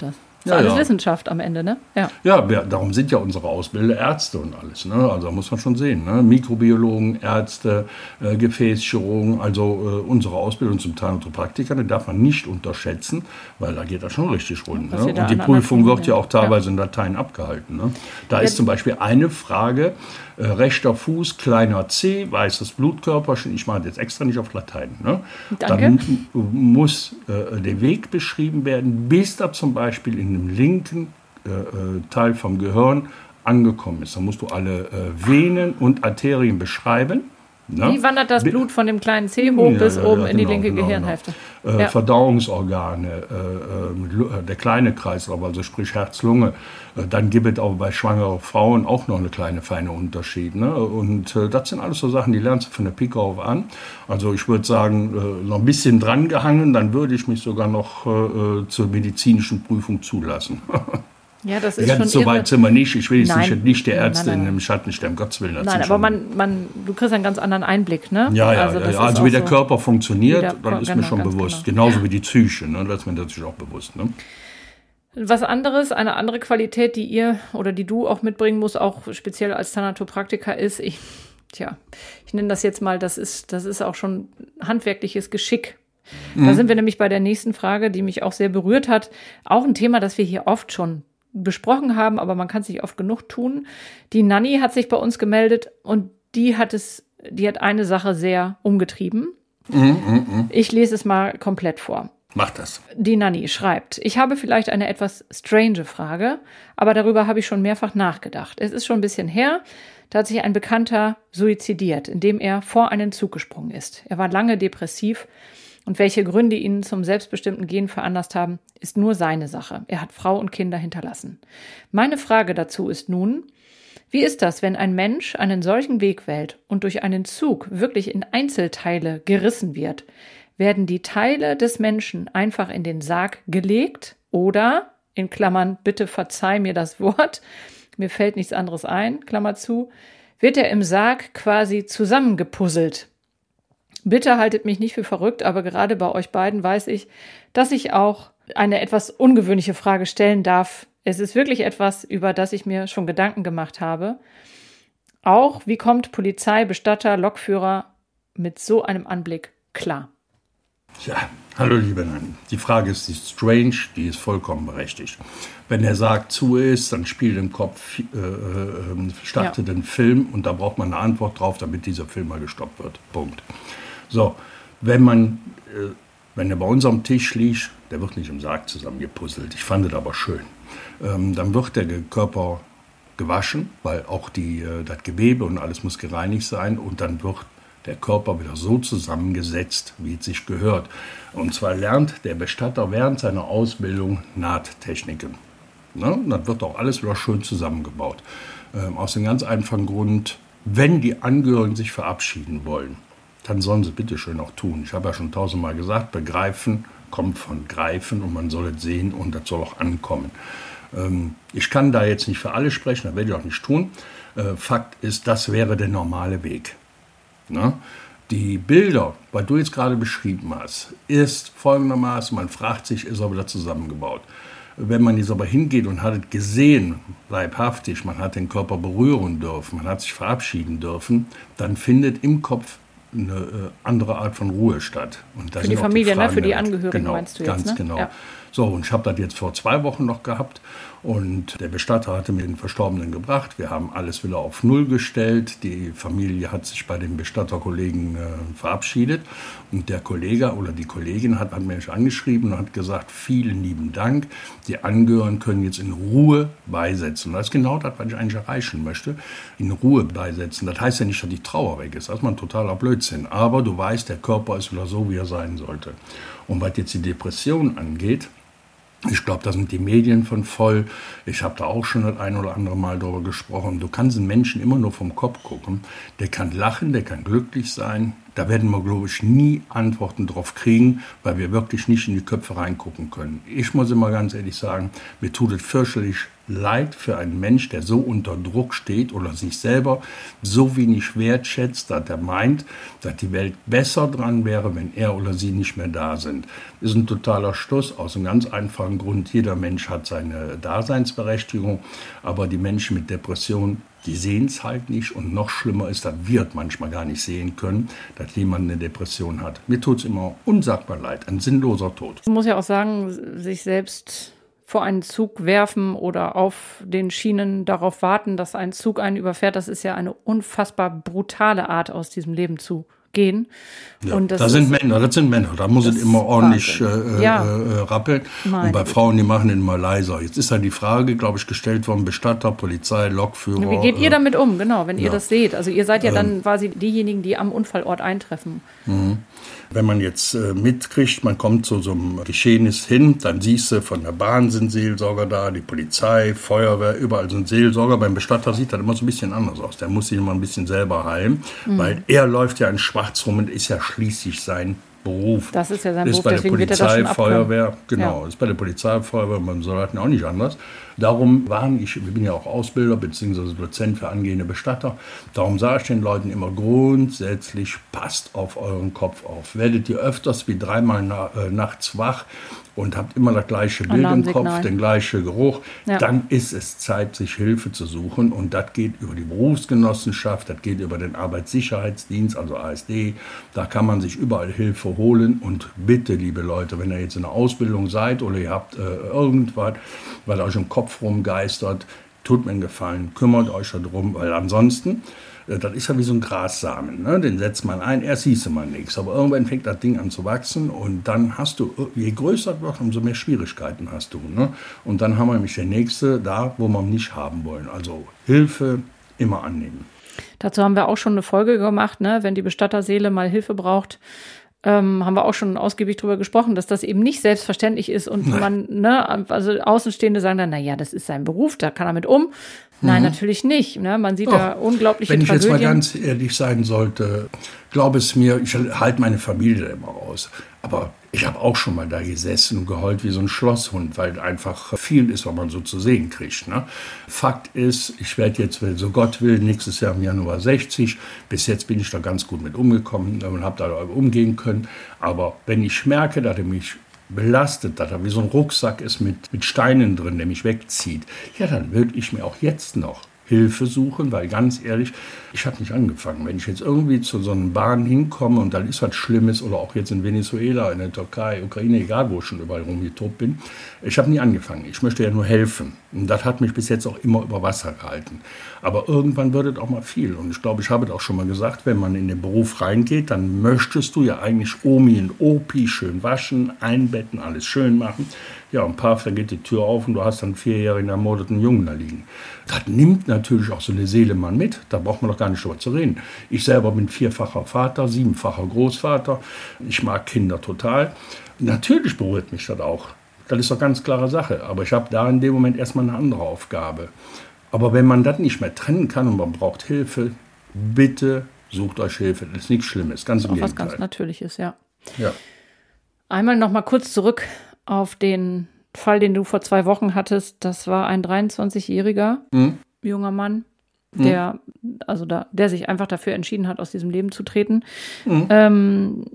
Das ist Ja, alles ja. Wissenschaft am Ende, ne? Ja. Ja, wir, darum sind ja unsere Ausbilder Ärzte und alles. Ne? Also da muss man schon sehen. Ne? Mikrobiologen, Ärzte, äh, Gefäßchirurgen, also äh, unsere Ausbildung zum Thanatopraktiker, die darf man nicht unterschätzen, weil da geht das schon richtig rund. Was Ne? ihr da Und die an Prüfung Anatomie wird ja auch lernt. teilweise in Latein abgehalten. Ne? Da Jetzt- ist zum Beispiel eine Frage, äh, rechter Fuß, kleiner C, weißes Blutkörperchen, ich mache das jetzt extra nicht auf Latein. Ne? Danke. Dann muss äh, der Weg beschrieben werden, bis da zum Beispiel in dem linken äh, äh, Teil vom Gehirn angekommen ist. Dann musst du alle äh, Venen und Arterien beschreiben. Ne? Wie wandert das Bi- Blut von dem kleinen Zeh hoch Ja, bis ja, oben ja, in die genau, linke genau, Gehirnhälfte? Genau. Äh, Ja. Verdauungsorgane, äh, äh, mit Lu- äh, der kleine Kreislauf, also sprich Herz, Lunge. Äh, dann gibt es aber bei schwangeren Frauen auch noch eine kleine feine Unterschied. Ne? Und äh, das sind alles so Sachen, die lernst du von der Pike auf an. Also ich würde sagen, äh, noch ein bisschen dran gehangen, dann würde ich mich sogar noch äh, zur medizinischen Prüfung zulassen. Ja, das ist Ganz schon so irre. weit sind wir nicht. Ich will jetzt Nein. nicht, nicht der Ärzte Nein, nein, in nein. einem Schatten stellen, Gottes Willen. das Nein, sind aber schon- man, man, du kriegst einen ganz anderen Einblick, ne? Ja, ja, also, ja, das ja. ist also auch wie der so. Körper funktioniert, Wie der dann Kör- ist mir genau, schon ganz bewusst. genau. Genauso wie die Psyche, ne? Das ist mir natürlich auch bewusst. Ne? Was anderes, eine andere Qualität, die ihr oder die du auch mitbringen musst, auch speziell als Thanatopraktiker, ist, ich, tja, ich nenne das jetzt mal, das ist, das ist auch schon handwerkliches Geschick. Da sind wir nämlich bei der nächsten Frage, die mich auch sehr berührt hat. Auch ein Thema, das wir hier oft schon besprochen haben, aber man kann es nicht oft genug tun. Die Nanni hat sich bei uns gemeldet und die hat es, die hat eine Sache sehr umgetrieben. Ich lese es mal komplett vor. Mach das. Die Nanni schreibt, ich habe vielleicht eine etwas strange Frage, aber darüber habe ich schon mehrfach nachgedacht. Es ist schon ein bisschen her, da hat sich ein Bekannter suizidiert, indem er vor einen Zug gesprungen ist. Er war lange depressiv und welche Gründe ihn zum selbstbestimmten Gehen veranlasst haben, ist nur seine Sache. Er hat Frau und Kinder hinterlassen. Meine Frage dazu ist nun, wie ist das, wenn ein Mensch einen solchen Weg wählt und durch einen Zug wirklich in Einzelteile gerissen wird? Werden die Teile des Menschen einfach in den Sarg gelegt oder, in Klammern, bitte verzeih mir das Wort, mir fällt nichts anderes ein, Klammer zu, wird er im Sarg quasi zusammengepuzzelt? Bitte haltet mich nicht für verrückt, aber gerade bei euch beiden weiß ich, dass ich auch eine etwas ungewöhnliche Frage stellen darf. Es ist wirklich etwas, über das ich mir schon Gedanken gemacht habe. Auch, wie kommt Polizei, Bestatter, Lokführer mit so einem Anblick klar? Ja, hallo liebe Nanni. Die Frage ist, die ist strange, die ist vollkommen berechtigt. Wenn der Sarg zu ist, dann spielt im Kopf, äh, äh, startet Ja. ein Film und da braucht man eine Antwort drauf, damit dieser Film mal gestoppt wird. Punkt. So, wenn man, äh, wenn der bei uns am Tisch liegt, der wird nicht im Sarg zusammengepuzzelt. Ich fand das aber schön. Ähm, dann wird der Körper gewaschen, weil auch die, äh, das Gewebe und alles muss gereinigt sein und dann wird der Körper wieder so zusammengesetzt, wie es sich gehört. Und zwar lernt der Bestatter während seiner Ausbildung Nahttechniken. Ne? Und das wird auch alles wieder schön zusammengebaut. Ähm, aus dem ganz einfachen Grund, wenn die Angehörigen sich verabschieden wollen, dann sollen sie bitte schön auch tun. Ich habe ja schon tausendmal gesagt, begreifen kommt von greifen und man soll es sehen und das soll auch ankommen. Ähm, ich kann da jetzt nicht für alle sprechen, das werde ich auch nicht tun. Äh, Fakt ist, das wäre der normale Weg. Ne? Die Bilder, was du jetzt gerade beschrieben hast, ist folgendermaßen, man fragt sich, ist er wieder zusammengebaut. Wenn man jetzt aber hingeht und hat es gesehen, leibhaftig, man hat den Körper berühren dürfen, man hat sich verabschieden dürfen, dann findet im Kopf eine äh, andere Art von Ruhe statt. Und da Für sind die auch Familie, ne? Fragen Für die damit. Angehörigen genau, meinst du jetzt, ganz ne? genau. Ja. So, und ich habe das jetzt vor zwei Wochen noch gehabt und der Bestatter hatte mir den Verstorbenen gebracht. Wir haben alles wieder auf Null gestellt. Die Familie hat sich bei den Bestatterkollegen äh, verabschiedet und der Kollege oder die Kollegin hat, hat mich angeschrieben und hat gesagt, vielen lieben Dank, die Angehörigen können jetzt in Ruhe beisetzen. Und das ist genau das, was ich eigentlich erreichen möchte, in Ruhe beisetzen. Das heißt ja nicht, dass die Trauer weg ist, das ist mal ein totaler Blödsinn. Aber du weißt, der Körper ist wieder so, wie er sein sollte. Und was jetzt die Depression angeht, ich glaube, da sind die Medien von voll. Ich habe da auch schon das ein oder andere Mal darüber gesprochen. Du kannst einen Menschen immer nur vom Kopf gucken. Der kann lachen, der kann glücklich sein. Da werden wir, glaube ich, nie Antworten drauf kriegen, weil wir wirklich nicht in die Köpfe reingucken können. Ich muss immer ganz ehrlich sagen, mir tut es fürchterlich leid für einen Mensch, der so unter Druck steht oder sich selber so wenig wertschätzt, dass er meint, dass die Welt besser dran wäre, wenn er oder sie nicht mehr da sind. Das ist ein totaler Stuss aus einem ganz einfachen Grund. Jeder Mensch hat seine Daseinsberechtigung, aber die Menschen mit Depressionen, die sehen es halt nicht, und noch schlimmer ist, dass wir es manchmal gar nicht sehen können, dass jemand eine Depression hat. Mir tut es immer unsagbar leid, ein sinnloser Tod. Ich muss ja auch sagen, sich selbst vor einen Zug werfen oder auf den Schienen darauf warten, dass ein Zug einen überfährt, das ist ja eine unfassbar brutale Art, aus diesem Leben zu gehen. Ja, und das da sind Männer, das sind Männer, da muss es immer ordentlich äh, ja. äh, rappeln. Meine und bei Güte. Frauen, die machen es immer leiser. Jetzt ist halt die Frage, glaube ich, gestellt worden, Bestatter, Polizei, Lokführer. Wie geht ihr äh, damit um, genau, wenn ihr ja. das seht? Also ihr seid ja dann quasi diejenigen, die am Unfallort eintreffen. Mhm. Wenn man jetzt äh, mitkriegt, man kommt zu so einem Geschehnis hin, dann siehst du, von der Bahn sind Seelsorger da, die Polizei, Feuerwehr, überall sind Seelsorger. Beim Bestatter sieht das immer so ein bisschen anders aus. Der muss sich immer ein bisschen selber heilen, mhm. weil er läuft ja in Schwarz rum und ist ja schließlich sein Beruf. Das ist ja sein ist Beruf, bei der deswegen wird er das Polizei, schon abkommen. Feuerwehr, genau, Ja. ist bei der Polizei, Feuerwehr, beim Soldaten auch nicht anders. Darum waren ich, ich bin ja auch Ausbilder bzw. Dozent für angehende Bestatter, darum sage ich den Leuten immer grundsätzlich, passt auf euren Kopf auf. Werdet ihr öfters wie dreimal na, äh, nachts wach und habt immer das gleiche Bild im Kopf, den gleichen Geruch, ja. dann ist es Zeit, sich Hilfe zu suchen, und das geht über die Berufsgenossenschaft, das geht über den Arbeitssicherheitsdienst, also A S D, da kann man sich überall Hilfe holen. Und bitte, liebe Leute, wenn ihr jetzt in der Ausbildung seid oder ihr habt äh, irgendwas, weil euch im Kopf rumgeistert, tut mir einen Gefallen, kümmert euch darum, weil ansonsten, äh, das ist ja wie so ein Grassamen, ne? Den setzt man ein, erst siehst du mal nichts, aber irgendwann fängt das Ding an zu wachsen, und dann hast du, je größer es wird, umso mehr Schwierigkeiten hast du, ne? Und dann haben wir nämlich den Nächste da, wo wir ihn nicht haben wollen. Also Hilfe immer annehmen. Dazu haben wir auch schon eine Folge gemacht, ne? Wenn die Bestatterseele mal Hilfe braucht, ähm, haben wir auch schon ausgiebig drüber gesprochen, dass das eben nicht selbstverständlich ist, und Nein. man, ne, also Außenstehende sagen dann, na ja, das ist sein Beruf, da kann er mit um. Nein, mhm. natürlich nicht. Ne? Man sieht oh, da unglaubliche Wenn ich Tragödien. jetzt mal ganz ehrlich sein sollte, glaube es mir, ich halte meine Familie immer raus. Aber ich habe auch schon mal da gesessen und geheult wie so ein Schlosshund, weil einfach viel ist, was man so zu sehen kriegt. Ne? Fakt ist, ich werde jetzt, so Gott will, nächstes Jahr im Januar sechzig. Bis jetzt bin ich da ganz gut mit umgekommen und habe da umgehen können. Aber wenn ich merke, dass er mich belastet, dass er wie so ein Rucksack ist mit, mit Steinen drin, der mich wegzieht, ja, dann würde ich mir auch jetzt noch Hilfe suchen, weil ganz ehrlich, ich habe nicht angefangen. Wenn ich jetzt irgendwie zu so einer Bahn hinkomme und dann ist was Schlimmes, oder auch jetzt in Venezuela, in der Türkei, Ukraine, egal wo ich schon überall rumgetobt bin, ich habe nie angefangen. Ich möchte ja nur helfen. Und das hat mich bis jetzt auch immer über Wasser gehalten. Aber irgendwann wird es auch mal viel. Und ich glaube, ich habe es auch schon mal gesagt, wenn man in den Beruf reingeht, dann möchtest du ja eigentlich Omi und Opi schön waschen, einbetten, alles schön machen. Ja, und paf, da geht die Tür auf und du hast dann einen vierjährigen ermordeten Jungen da liegen. Das nimmt natürlich auch so eine Seele mal mit. Da braucht man doch gar nicht drüber zu reden. Ich selber bin vierfacher Vater, siebenfacher Großvater. Ich mag Kinder total. Natürlich berührt mich das auch. Das ist doch ganz klare Sache. Aber ich habe da in dem Moment erstmal eine andere Aufgabe. Aber wenn man das nicht mehr trennen kann und man braucht Hilfe, bitte sucht euch Hilfe. Das ist nichts Schlimmes, ganz im auch Gegenteil. Was ganz Natürliches, ja. Ja. Einmal noch mal kurz zurück auf den Fall, den du vor zwei Wochen hattest. Das war ein dreiundzwanzigjähriger mhm. junger Mann, der, mhm. also da, der sich einfach dafür entschieden hat, aus diesem Leben zu treten. Mhm. Ähm,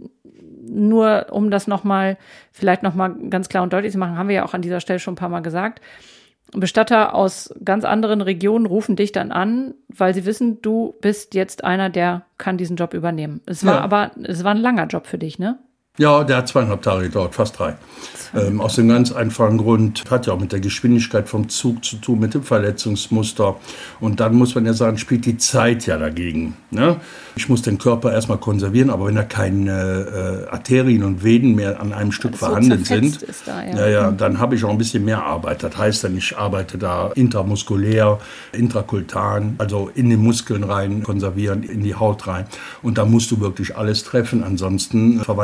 nur um das noch mal, vielleicht noch mal ganz klar und deutlich zu machen, haben wir ja auch an dieser Stelle schon ein paar Mal gesagt. Bestatter aus ganz anderen Regionen rufen dich dann an, weil sie wissen, du bist jetzt einer, der kann diesen Job übernehmen. Es war ja. aber, es war ein langer Job für dich, ne? Ja, der hat zweieinhalb Tage gedauert, fast drei. Ähm, aus dem ganz einfachen Grund, hat ja auch mit der Geschwindigkeit vom Zug zu tun, mit dem Verletzungsmuster. Und dann muss man ja sagen, spielt die Zeit ja dagegen. Ne? Ich muss den Körper erstmal konservieren, aber wenn da keine äh, Arterien und Venen mehr an einem Stück so vorhanden sind, ist da, ja. Ja, ja, dann habe ich auch ein bisschen mehr Arbeit. Das heißt dann, ich arbeite da intramuskulär, intrakultan, also in den Muskeln rein konservieren, in die Haut rein. Und da musst du wirklich alles treffen, ansonsten verwandelt der Körper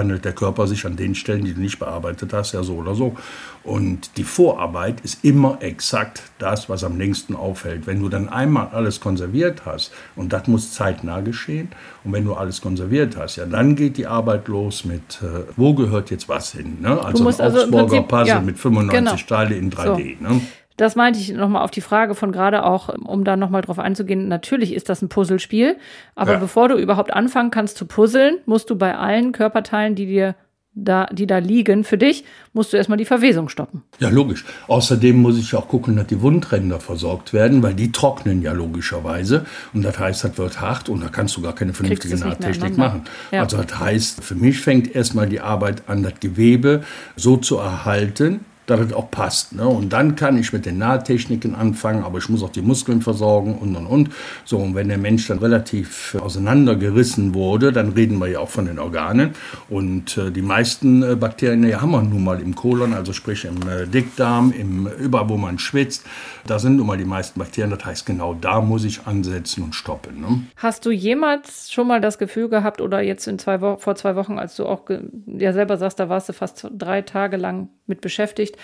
Körper sich an den Stellen, die du nicht bearbeitet hast, ja so oder so. Und die Vorarbeit ist immer exakt das, was am längsten aufhält. Wenn du dann einmal alles konserviert hast, und das muss zeitnah geschehen, und wenn du alles konserviert hast, ja, dann geht die Arbeit los mit, äh, wo gehört jetzt was hin? Ne? Also ein also Augsburger Puzzle ja, mit fünfundneunzig genau. Teile in drei D. So. Ne? Das meinte ich nochmal auf die Frage von gerade auch, um da nochmal drauf einzugehen. Natürlich ist das ein Puzzlespiel, aber ja. bevor du überhaupt anfangen kannst zu puzzeln, musst du bei allen Körperteilen, die dir da, die da liegen, für dich, musst du erstmal die Verwesung stoppen. Ja, logisch. Außerdem muss ich auch gucken, dass die Wundränder versorgt werden, weil die trocknen ja logischerweise. Und das heißt, das wird hart und da kannst du gar keine vernünftige Nahttechnik machen. Ja. Also das heißt, für mich fängt erstmal die Arbeit an, das Gewebe so zu erhalten, dass es auch passt. Ne? Und dann kann ich mit den Nahtechniken anfangen, aber ich muss auch die Muskeln versorgen und, und, und. So, und wenn der Mensch dann relativ auseinandergerissen wurde, dann reden wir ja auch von den Organen. Und äh, die meisten äh, Bakterien die haben wir nun mal im Kolon, also sprich im äh, Dickdarm, im, überall, wo man schwitzt. Da sind nun mal die meisten Bakterien. Das heißt, genau da muss ich ansetzen und stoppen. Ne? Hast du jemals schon mal das Gefühl gehabt, oder jetzt in zwei Wo- vor zwei Wochen, als du auch ge- ja selber sagst, da warst du fast drei Tage lang mit beschäftigt,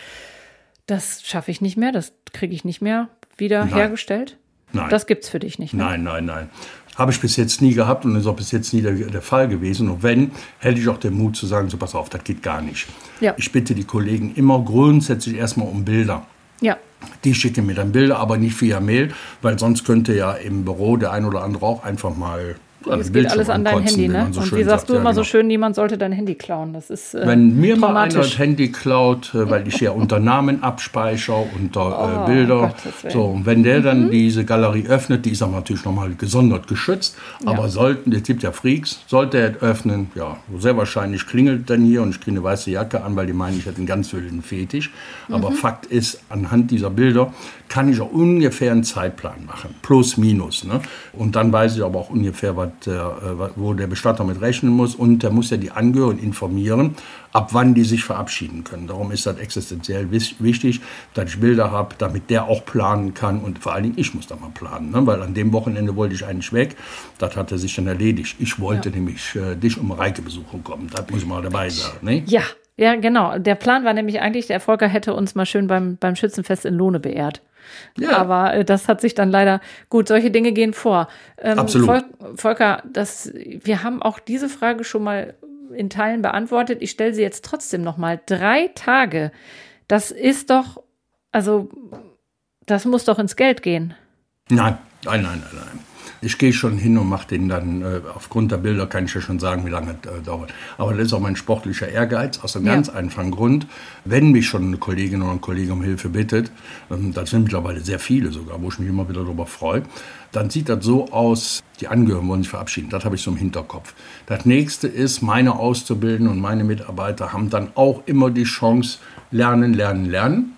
das schaffe ich nicht mehr, das kriege ich nicht mehr wieder Nein. hergestellt? Nein. Das gibt's für dich nicht, ne? Nein, nein, nein. Habe ich bis jetzt nie gehabt und ist auch bis jetzt nie der, der Fall gewesen. Und wenn, hätte ich auch den Mut zu sagen, so pass auf, das geht gar nicht. Ja. Ich bitte die Kollegen immer grundsätzlich erstmal um Bilder. Ja. Die schicken mir dann Bilder, aber nicht via Mail, weil sonst könnte ja im Büro der ein oder andere auch einfach mal Es geht alles an dein Handy, ne? So und wie sagst sagt, du ja, immer genau. so schön, niemand sollte dein Handy klauen. Das ist äh, Wenn mir mal einer traumatisch. das Handy klaut, äh, weil ich ja unter Namen abspeichere, unter Oh, äh, Bilder, Gottes Willen. so, und wenn der dann mhm. diese Galerie öffnet, die ist aber natürlich nochmal gesondert geschützt, Ja. aber sollten, es gibt ja Freaks, sollte er öffnen, ja, sehr wahrscheinlich klingelt dann hier und ich kriege eine weiße Jacke an, weil die meinen, ich hätte einen ganz wilden Fetisch. Aber mhm. Fakt ist, anhand dieser Bilder kann ich auch ungefähr einen Zeitplan machen, plus, minus, ne? Und dann weiß ich aber auch ungefähr, was der, äh, wo der Bestatter mit rechnen muss und der muss ja die Angehörigen informieren, ab wann die sich verabschieden können. Darum ist das existenziell wichtig, dass ich Bilder habe, damit der auch planen kann und vor allen Dingen ich muss da mal planen, ne? Weil an dem Wochenende wollte ich eigentlich weg, das hat er sich dann erledigt. Ich wollte ja. nämlich äh, dich um Reike besuchen kommen, das muss ich mal dabei sagen. Ne? Ja, ja, genau. Der Plan war nämlich eigentlich, der Volker hätte uns mal schön beim, beim Schützenfest in Lohne beehrt. Ja. Aber äh, das hat sich dann leider, gut, solche Dinge gehen vor. Ähm, Absolut. Vol- Volker, das, wir haben auch diese Frage schon mal in Teilen beantwortet. Ich stelle sie jetzt trotzdem noch mal. Drei Tage, das ist doch, also, das muss doch ins Geld gehen. Nein, nein, nein, nein, nein. Ich gehe schon hin und mache den dann, äh, aufgrund der Bilder kann ich ja schon sagen, wie lange es äh, dauert. Aber das ist auch mein sportlicher Ehrgeiz, aus einem ja. ganz einfachen Grund. Wenn mich schon eine Kollegin oder ein Kollege um Hilfe bittet, ähm, das sind mittlerweile sehr viele sogar, wo ich mich immer wieder darüber freue, dann sieht das so aus, die Angehörigen wollen sich verabschieden, das habe ich so im Hinterkopf. Das nächste ist, meine Auszubildenden und meine Mitarbeiter haben dann auch immer die Chance, lernen, lernen, lernen.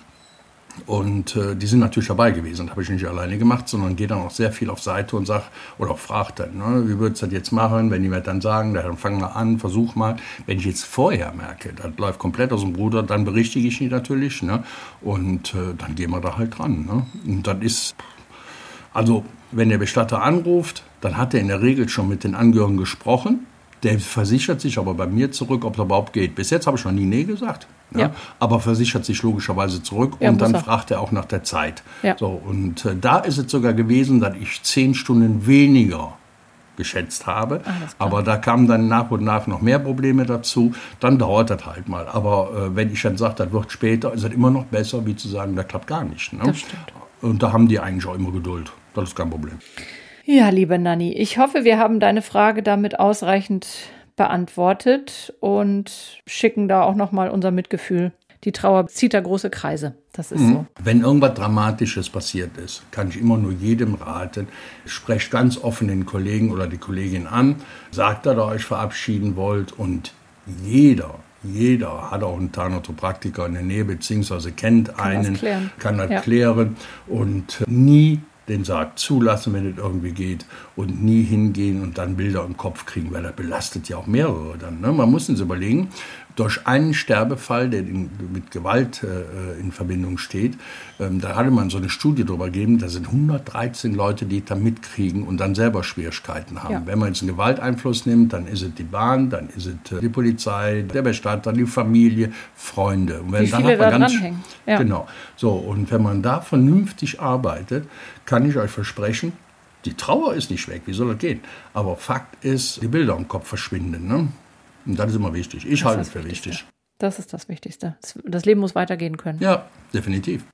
Und äh, die sind natürlich dabei gewesen. Das habe ich nicht alleine gemacht, sondern gehe dann auch sehr viel auf Seite und sage, oder auch fragt dann, ne, wie würdest du das jetzt machen? Wenn die mir dann sagen, dann fang mal an, versuch mal. Wenn ich jetzt vorher merke, das läuft komplett aus dem Ruder, dann berichtige ich die natürlich. Ne? Und äh, dann gehen wir da halt dran. Ne? Und das ist, also wenn der Bestatter anruft, dann hat er in der Regel schon mit den Angehörigen gesprochen. Der versichert sich aber bei mir zurück, ob es überhaupt geht. Bis jetzt habe ich noch nie nee gesagt. Ja, ja. Aber versichert sich logischerweise zurück ja, und dann er. fragt er auch nach der Zeit. Ja. So, und äh, da ist es sogar gewesen, dass ich zehn Stunden weniger geschätzt habe. Aber da kamen dann nach und nach noch mehr Probleme dazu. Dann dauert das halt mal. Aber äh, wenn ich dann sage, das wird später, ist es immer noch besser, wie zu sagen, das klappt gar nicht. Ne? Das stimmt. Und da haben die eigentlich auch immer Geduld. Das ist kein Problem. Ja, liebe Nanni, ich hoffe, wir haben deine Frage damit ausreichend beantwortet und schicken da auch nochmal unser Mitgefühl. Die Trauer zieht da große Kreise. Das ist mhm. so. Wenn irgendwas Dramatisches passiert ist, kann ich immer nur jedem raten, sprecht ganz offen den Kollegen oder die Kollegin an, sagt, dass ihr euch verabschieden wollt und jeder, jeder hat auch einen Thanatopraktiker in der Nähe, beziehungsweise kennt kann einen, das klären. kann das ja. klären und nie den Sarg zulassen, wenn es irgendwie geht, und nie hingehen und dann Bilder im Kopf kriegen, weil er belastet ja auch mehrere dann. Ne? Man muss uns überlegen, durch einen Sterbefall, der in, mit Gewalt äh, in Verbindung steht, ähm, da hatte man so eine Studie darüber gegeben, da sind hundertdreizehn Leute, die da mitkriegen und dann selber Schwierigkeiten haben. Ja. Wenn man jetzt einen Gewalteinfluss nimmt, dann ist es die Bahn, dann ist es die Polizei, der Bestatter, die Familie, Freunde. Und wenn, Wie dann viele hat man da ganz, dranhängen. Ja. Genau. So, und wenn man da vernünftig arbeitet, kann ich euch versprechen, die Trauer ist nicht weg, wie soll das gehen? Aber Fakt ist, die Bilder im Kopf verschwinden. Ne? Und das ist immer wichtig. Ich halte es für wichtig. Das ist das Wichtigste. Das Leben muss weitergehen können. Ja, definitiv.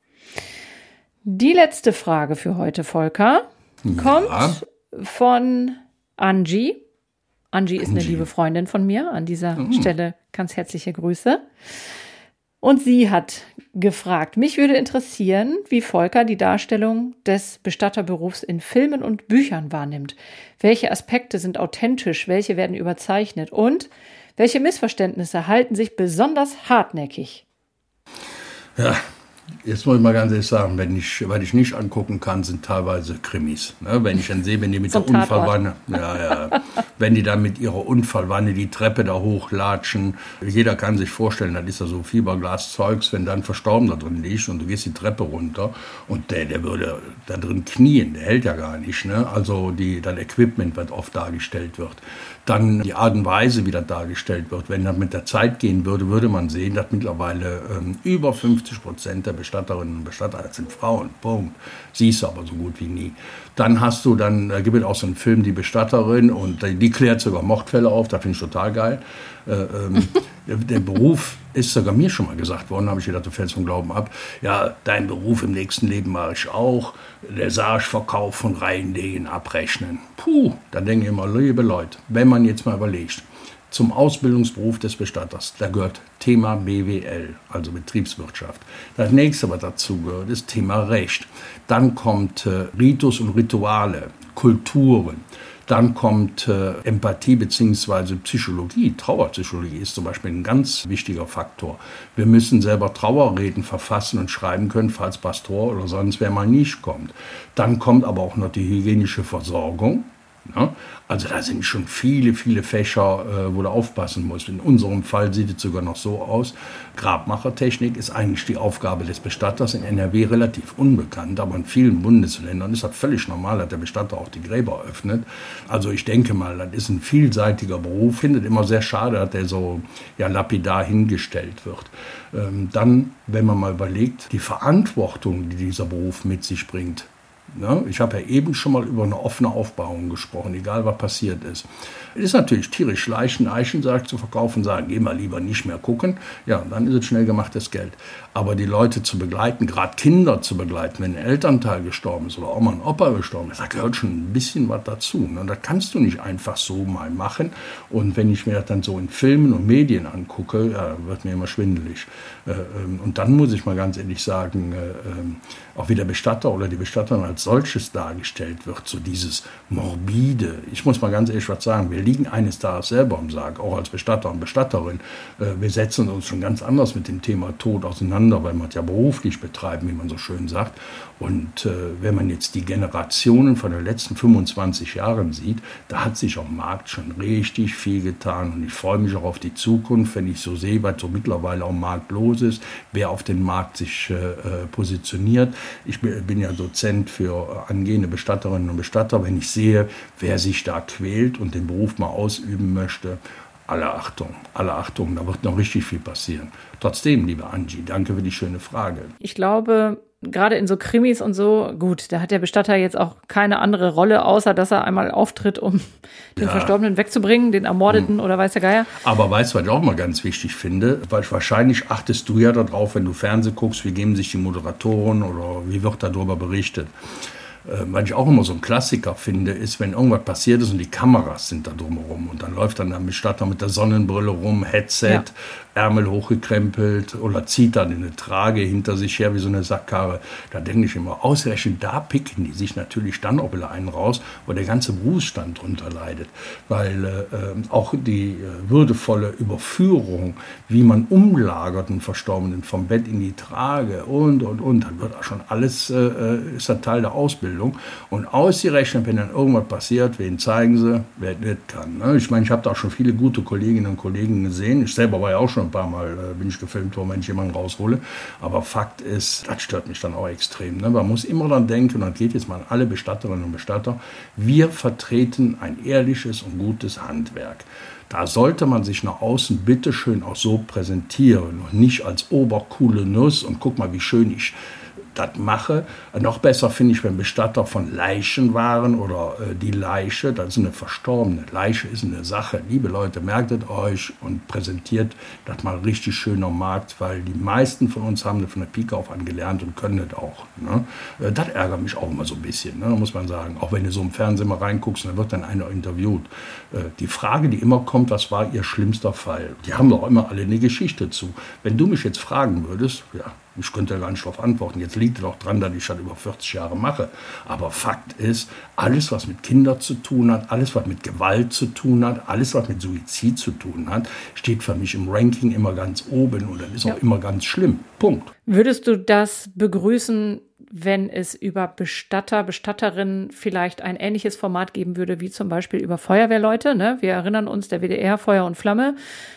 Die letzte Frage für heute, Volker, kommt ja. von Angie. Angie ist Angie. eine liebe Freundin von mir. An dieser mhm. Stelle ganz herzliche Grüße. Und sie hat gefragt, mich würde interessieren, wie Volker die Darstellung des Bestatterberufs in Filmen und Büchern wahrnimmt. Welche Aspekte sind authentisch, welche werden überzeichnet und welche Missverständnisse halten sich besonders hartnäckig? Ja, jetzt muss ich mal ganz ehrlich sagen, wenn ich, was ich nicht angucken kann, sind teilweise Krimis. Ne? Wenn ich dann sehe, wenn die mit so der Unfallwanne, ja, ja, wenn die dann mit ihrer Unfallwanne die Treppe da hochlatschen, jeder kann sich vorstellen, das ist ja so Fiberglaszeugs, wenn dann Verstorbener drin liegt und du gehst die Treppe runter und der, der würde da drin knien, der hält ja gar nicht. Ne? Also die, das Equipment, was oft dargestellt wird. Dann die Art und Weise, wie das dargestellt wird. Wenn das mit der Zeit gehen würde, würde man sehen, dass mittlerweile ähm, über fünfzig Prozent der Bestatterinnen und Bestatter sind Frauen. Punkt. Siehst du aber so gut wie nie. Dann hast du, dann da gibt es auch so einen Film, Die Bestatterin, und die klärt sogar Mordfälle auf, das finde ich total geil. Äh, ähm, der, der Beruf ist sogar mir schon mal gesagt worden, habe ich gedacht, du fällst vom Glauben ab. Ja, dein Beruf im nächsten Leben mache ich auch. Der Sargverkauf von Reihenlegen abrechnen. Puh, da denke ich immer, liebe Leute, wenn man jetzt mal überlegt, zum Ausbildungsberuf des Bestatters, da gehört Thema B W L, also Betriebswirtschaft. Das nächste, was dazu gehört, ist Thema Recht. Dann kommt äh, Ritus und Rituale, Kulturen. Dann kommt äh, Empathie bzw. Psychologie. Trauerpsychologie ist zum Beispiel ein ganz wichtiger Faktor. Wir müssen selber Trauerreden verfassen und schreiben können, falls Pastor oder sonst wer mal nicht kommt. Dann kommt aber auch noch die hygienische Versorgung. Ja, also da sind schon viele, viele Fächer, äh, wo du aufpassen musst. In unserem Fall sieht es sogar noch so aus. Grabmachertechnik ist eigentlich die Aufgabe des Bestatters, in N R W relativ unbekannt, aber in vielen Bundesländern ist das völlig normal, dass der Bestatter auch die Gräber öffnet. Also ich denke mal, das ist ein vielseitiger Beruf. Ich finde es immer sehr schade, dass der so ja, lapidar hingestellt wird. Ähm, dann, wenn man mal überlegt, die Verantwortung, die dieser Beruf mit sich bringt. Ja, ich habe ja eben schon mal über eine offene Aufbauung gesprochen, egal was passiert ist. Es ist natürlich tierisch leicht, einen Eichensarg zu verkaufen, sagen, geh mal lieber nicht mehr gucken. Ja, dann ist es schnell gemachtes Geld. Aber die Leute zu begleiten, gerade Kinder zu begleiten, wenn ein Elternteil gestorben ist oder auch mal ein Opa gestorben ist, da gehört schon ein bisschen was dazu. Ne? Das kannst du nicht einfach so mal machen. Und wenn ich mir das dann so in Filmen und Medien angucke, ja, wird mir immer schwindelig. Und dann muss ich mal ganz ehrlich sagen, auch wie der Bestatter oder die Bestatterin als solches dargestellt wird, so dieses Morbide. Ich muss mal ganz ehrlich was sagen, wir liegen eines Tages selber im Sarg, auch als Bestatter und Bestatterin. Wir setzen uns schon ganz anders mit dem Thema Tod auseinander, weil wir es ja beruflich betreiben, wie man so schön sagt. Und äh, wenn man jetzt die Generationen von den letzten fünfundzwanzig Jahren sieht, da hat sich am Markt schon richtig viel getan. Und ich freue mich auch auf die Zukunft, wenn ich so sehe, was so mittlerweile am Markt los ist, wer auf den Markt sich äh, positioniert. Ich bin ja Dozent für angehende Bestatterinnen und Bestatter. Wenn ich sehe, wer sich da quält und den Beruf mal ausüben möchte, alle Achtung, alle Achtung, da wird noch richtig viel passieren. Trotzdem, liebe Angie, danke für die schöne Frage. Ich glaube, gerade in so Krimis und so, gut, da hat der Bestatter jetzt auch keine andere Rolle, außer dass er einmal auftritt, um den ja. Verstorbenen wegzubringen, den Ermordeten hm. oder weiß der Geier. Aber weißt du, was ich auch mal ganz wichtig finde? Weil wahrscheinlich achtest du ja darauf, wenn du Fernsehen guckst, wie geben sich die Moderatoren oder wie wird darüber berichtet. Was ich auch immer so ein Klassiker finde, ist, wenn irgendwas passiert ist und die Kameras sind da drumherum und dann läuft dann der Bestatter mit der Sonnenbrille rum, Headset, ja. Ärmel hochgekrempelt oder zieht dann eine Trage hinter sich her wie so eine Sackkarre. Da denke ich immer, ausgerechnet da picken die sich natürlich dann auch wieder einen raus, wo der ganze Berufsstand drunter leidet. Weil äh, auch die äh, würdevolle Überführung, wie man umlagert einen Verstorbenen vom Bett in die Trage und, und, und, dann wird auch schon alles, äh, ist ein Teil der Ausbildung. Ausbildung. Und ausgerechnet, wenn dann irgendwas passiert, wen zeigen sie, wer das kann. Ne? Ich meine, ich habe da auch schon viele gute Kolleginnen und Kollegen gesehen. Ich selber war ja auch schon ein paar Mal, äh, bin ich gefilmt worden, wenn ich jemanden raushole. Aber Fakt ist, das stört mich dann auch extrem. Ne? Man muss immer dann denken, und das geht jetzt mal an alle Bestatterinnen und Bestatter, wir vertreten ein ehrliches und gutes Handwerk. Da sollte man sich nach außen bitteschön auch so präsentieren und nicht als obercoole Nuss und guck mal, wie schön ich das mache. Noch besser finde ich, wenn Bestatter von Leichen waren oder äh, die Leiche, das ist eine verstorbene Leiche, ist eine Sache. Liebe Leute, merkt es euch und präsentiert das mal richtig schön am Markt, weil die meisten von uns haben das von der Pike auf an gelernt und können das auch. Ne? Äh, das ärgert mich auch immer so ein bisschen, ne? Muss man sagen. Auch wenn du so im Fernsehen mal reinguckst, dann wird dann einer interviewt. Äh, die Frage, die immer kommt, was war ihr schlimmster Fall? Die haben doch immer alle eine Geschichte zu. Wenn du mich jetzt fragen würdest, ja, ich könnte ja gar nicht darauf antworten. Jetzt liegt es auch dran, dass ich das über vierzig Jahre mache. Aber Fakt ist, alles, was mit Kindern zu tun hat, alles, was mit Gewalt zu tun hat, alles, was mit Suizid zu tun hat, steht für mich im Ranking immer ganz oben und das ist auch ja. immer ganz schlimm. Punkt. Würdest du das begrüßen, wenn es über Bestatter, Bestatterinnen vielleicht ein ähnliches Format geben würde, wie zum Beispiel über Feuerwehrleute? Ne? Wir erinnern uns, der W D R, Feuer und Flamme.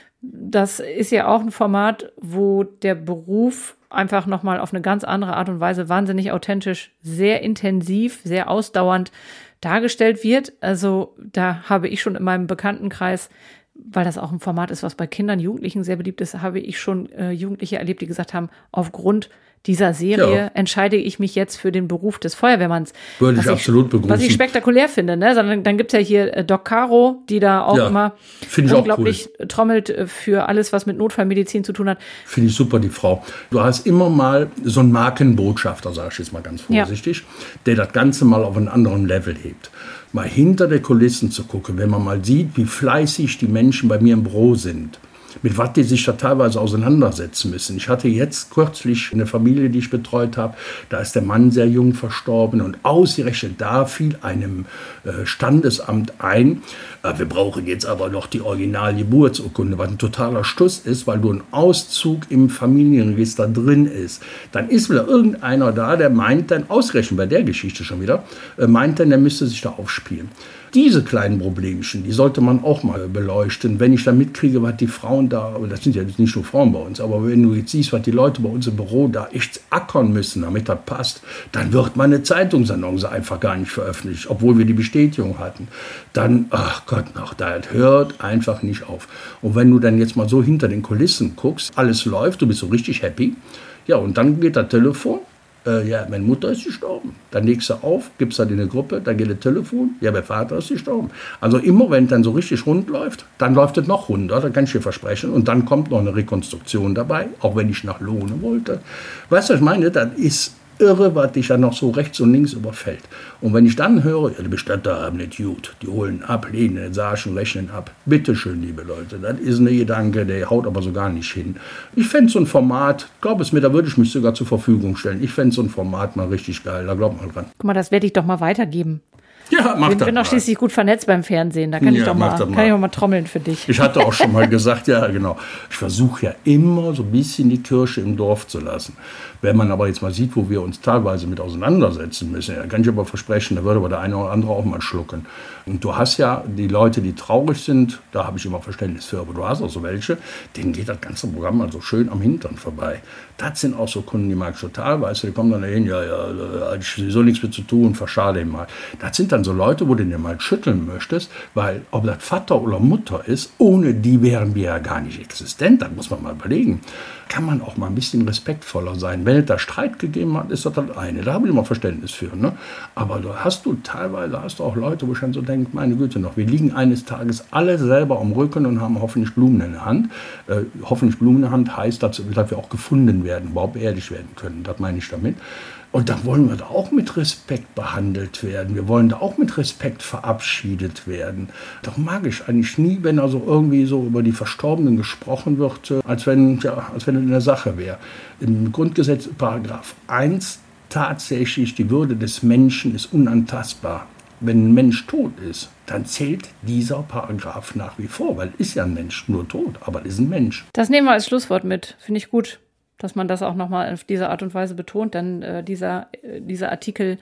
Das ist ja auch ein Format, wo der Beruf einfach nochmal auf eine ganz andere Art und Weise wahnsinnig authentisch, sehr intensiv, sehr ausdauernd dargestellt wird. Also da habe ich schon in meinem Bekanntenkreis, weil das auch ein Format ist, was bei Kindern, Jugendlichen sehr beliebt ist, habe ich schon äh, Jugendliche erlebt, die gesagt haben, aufgrund dieser Serie ja. entscheide ich mich jetzt für den Beruf des Feuerwehrmanns. Würde ich, ich absolut begrüßen. Was ich spektakulär finde, ne? Dann, dann gibt's ja hier äh, Doc Caro, die da auch ja, immer unglaublich cool. trommelt für alles, was mit Notfallmedizin zu tun hat. Finde ich super, die Frau. Du hast immer mal so einen Markenbotschafter, sage ich jetzt mal ganz vorsichtig, ja. der das Ganze mal auf einen anderen Level hebt. Mal hinter der Kulissen zu gucken, wenn man mal sieht, wie fleißig die Menschen bei mir im Büro sind. Mit was die sich da teilweise auseinandersetzen müssen. Ich hatte jetzt kürzlich eine Familie, die ich betreut habe, da ist der Mann sehr jung verstorben und ausgerechnet da fiel einem äh, Standesamt ein, äh, wir brauchen jetzt aber noch die Originalgeburtsurkunde, was ein totaler Stuss ist, weil nur ein Auszug im Familienregister drin ist. Dann ist wieder irgendeiner da, der meint dann, ausgerechnet bei der Geschichte schon wieder, äh, meint dann, der müsste sich da aufspielen. Diese kleinen Problemchen, die sollte man auch mal beleuchten. Wenn ich da mitkriege, was die Frauen da, das sind ja nicht nur Frauen bei uns, aber wenn du jetzt siehst, was die Leute bei uns im Büro da echt ackern müssen, damit das passt, dann wird meine Zeitungsannonce einfach gar nicht veröffentlicht, obwohl wir die Bestätigung hatten. Dann, ach Gott, noch, das hört einfach nicht auf. Und wenn du dann jetzt mal so hinter den Kulissen guckst, alles läuft, du bist so richtig happy, ja, und dann geht das Telefon. Äh, ja, meine Mutter ist gestorben. Dann legst du auf, gibst das in eine Gruppe, dann geht das Telefon, ja, mein Vater ist gestorben. Also immer, wenn es dann so richtig rund läuft, dann läuft es noch runder, das kann ich dir versprechen. Und dann kommt noch eine Rekonstruktion dabei, auch wenn ich nach Lohne wollte. Weißt du, was ich meine? Das ist irre, was dich dann noch so rechts und links überfällt. Und wenn ich dann höre, ja, die Bestatter haben nicht gut, die holen ab, lehnen den Sargen, rechnen ab. Bitteschön, liebe Leute, das ist ein Gedanke, der haut aber so gar nicht hin. Ich fände so ein Format, glaub es mir, da würde ich mich sogar zur Verfügung stellen. Ich fände so ein Format mal richtig geil, da glaubt man dran. Guck mal, das werde ich doch mal weitergeben. Ja, mach ich das bin doch schließlich gut vernetzt beim Fernsehen. Da kann, ja, ich, doch mal, kann mal. ich auch mal trommeln für dich. Ich hatte auch schon mal gesagt, ja genau, ich versuche ja immer so ein bisschen die Kirche im Dorf zu lassen. Wenn man aber jetzt mal sieht, wo wir uns teilweise mit auseinandersetzen müssen, ja, kann ich aber versprechen, da würde aber der eine oder andere auch mal schlucken. Und du hast ja die Leute, die traurig sind, da habe ich immer Verständnis für, aber du hast auch so welche, denen geht das ganze Programm mal so schön am Hintern vorbei. Das sind auch so Kunden, die mag ich total, weißt du, die kommen dann dahin, ja, ja, da hatte ich sowieso nichts mit zu tun, verschade ihn mal. Das sind dann so Leute, wo du den mal schütteln möchtest, weil ob das Vater oder Mutter ist, ohne die wären wir ja gar nicht existent, das muss man mal überlegen. Kann man auch mal ein bisschen respektvoller sein. Wenn es da Streit gegeben hat, ist das das eine. Da habe ich immer Verständnis für. Ne? Aber da hast du teilweise hast du auch Leute, wo ich dann so denke, meine Güte noch, wir liegen eines Tages alle selber am Rücken und haben hoffentlich Blumen in der Hand. Äh, hoffentlich Blumen in der Hand heißt, dass, dass wir auch gefunden werden, überhaupt ehrlich werden können. Das meine ich damit. Und da wollen wir da auch mit Respekt behandelt werden. Wir wollen da auch mit Respekt verabschiedet werden. Doch mag ich eigentlich nie, wenn also irgendwie so über die Verstorbenen gesprochen wird, als wenn, ja, als wenn es eine Sache wäre. Im Grundgesetz, Paragraph eins, tatsächlich die Würde des Menschen ist unantastbar. Wenn ein Mensch tot ist, dann zählt dieser Paragraph nach wie vor, weil ist ja ein Mensch, nur tot, aber ist ein Mensch. Das nehmen wir als Schlusswort mit, finde ich gut, dass man das auch nochmal auf diese Art und Weise betont, denn äh, dieser, äh, dieser Artikel,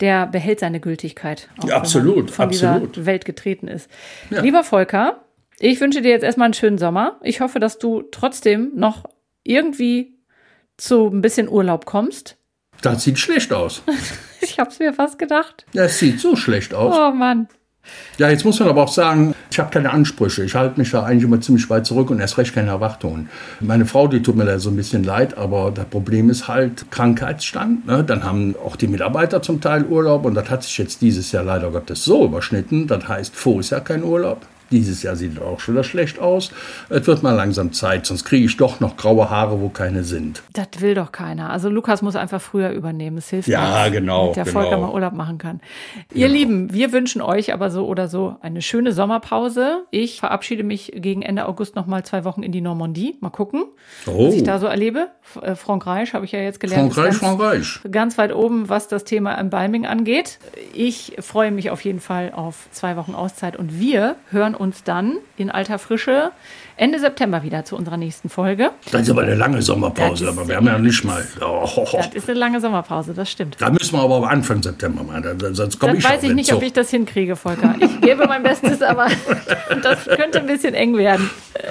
der behält seine Gültigkeit. Auch Ja, absolut, von absolut. dieser Welt getreten ist. Ja. Lieber Volker, ich wünsche dir jetzt erstmal einen schönen Sommer. Ich hoffe, dass du trotzdem noch irgendwie zu ein bisschen Urlaub kommst. Das sieht schlecht aus. Ich habe es mir fast gedacht. Das sieht so schlecht aus. Oh Mann. Ja, jetzt muss man aber auch sagen, ich habe keine Ansprüche. Ich halte mich da eigentlich immer ziemlich weit zurück und erst recht keine Erwartungen. Meine Frau, die tut mir da so ein bisschen leid, aber das Problem ist halt Krankheitsstand. Ne? Dann haben auch die Mitarbeiter zum Teil Urlaub und das hat sich jetzt dieses Jahr leider Gottes so überschnitten. Das heißt, voriges Jahr kein Urlaub. Dieses Jahr sieht es auch schon wieder schlecht aus. Es wird mal langsam Zeit, sonst kriege ich doch noch graue Haare, wo keine sind. Das will doch keiner. Also Lukas muss einfach früher übernehmen. Es hilft Ja, nichts, genau, damit der genau. Volker mal Urlaub machen kann. Ihr Lieben, wir wünschen euch aber so oder so eine schöne Sommerpause. Ich verabschiede mich gegen Ende August noch mal zwei Wochen in die Normandie. Mal gucken, Oh. was ich da so erlebe. F- äh, Frankreich habe ich ja jetzt gelernt. Frankreich, ist ganz, Frankreich. ganz weit oben, was das Thema Embalming angeht. Ich freue mich auf jeden Fall auf zwei Wochen Auszeit und wir hören uns dann in alter Frische Ende September wieder zu unserer nächsten Folge. Das ist aber eine lange Sommerpause, Das ist- aber wir haben ja nicht mal. Oh, Das ist eine lange Sommerpause, das stimmt. da müssen wir aber Anfang September mal, da- sonst komme Das ich weiß auch ich nicht, so. ob ich das hinkriege, Volker. Ich gebe mein Bestes, aber das könnte ein bisschen eng werden.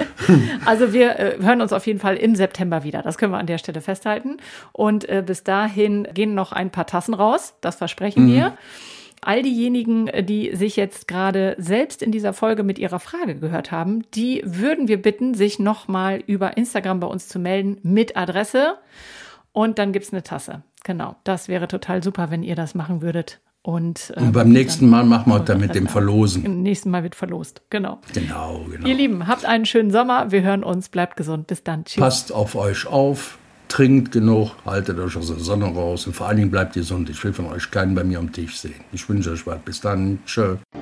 Also wir äh, hören uns auf jeden Fall im September wieder. Das können wir an der Stelle festhalten. Und äh, bis dahin gehen noch ein paar Tassen raus. Das versprechen Mhm. wir. All diejenigen, die sich jetzt gerade selbst in dieser Folge mit ihrer Frage gehört haben, die würden wir bitten, sich nochmal über Instagram bei uns zu melden mit Adresse. Und dann gibt's eine Tasse. Genau, das wäre total super, wenn ihr das machen würdet. Und, ähm, Und beim nächsten Mal machen wir dann- das mit dem Verlosen. Im nächsten Mal wird verlost, genau. Genau, genau. Ihr Lieben, habt einen schönen Sommer. Wir hören uns. Bleibt gesund. Bis dann. Tschüss. Passt auf euch auf, trinkt genug, haltet euch aus der Sonne raus und vor allen Dingen bleibt gesund. Ich will von euch keinen bei mir am Tisch sehen. Ich wünsche euch was. Bis dann. Tschö.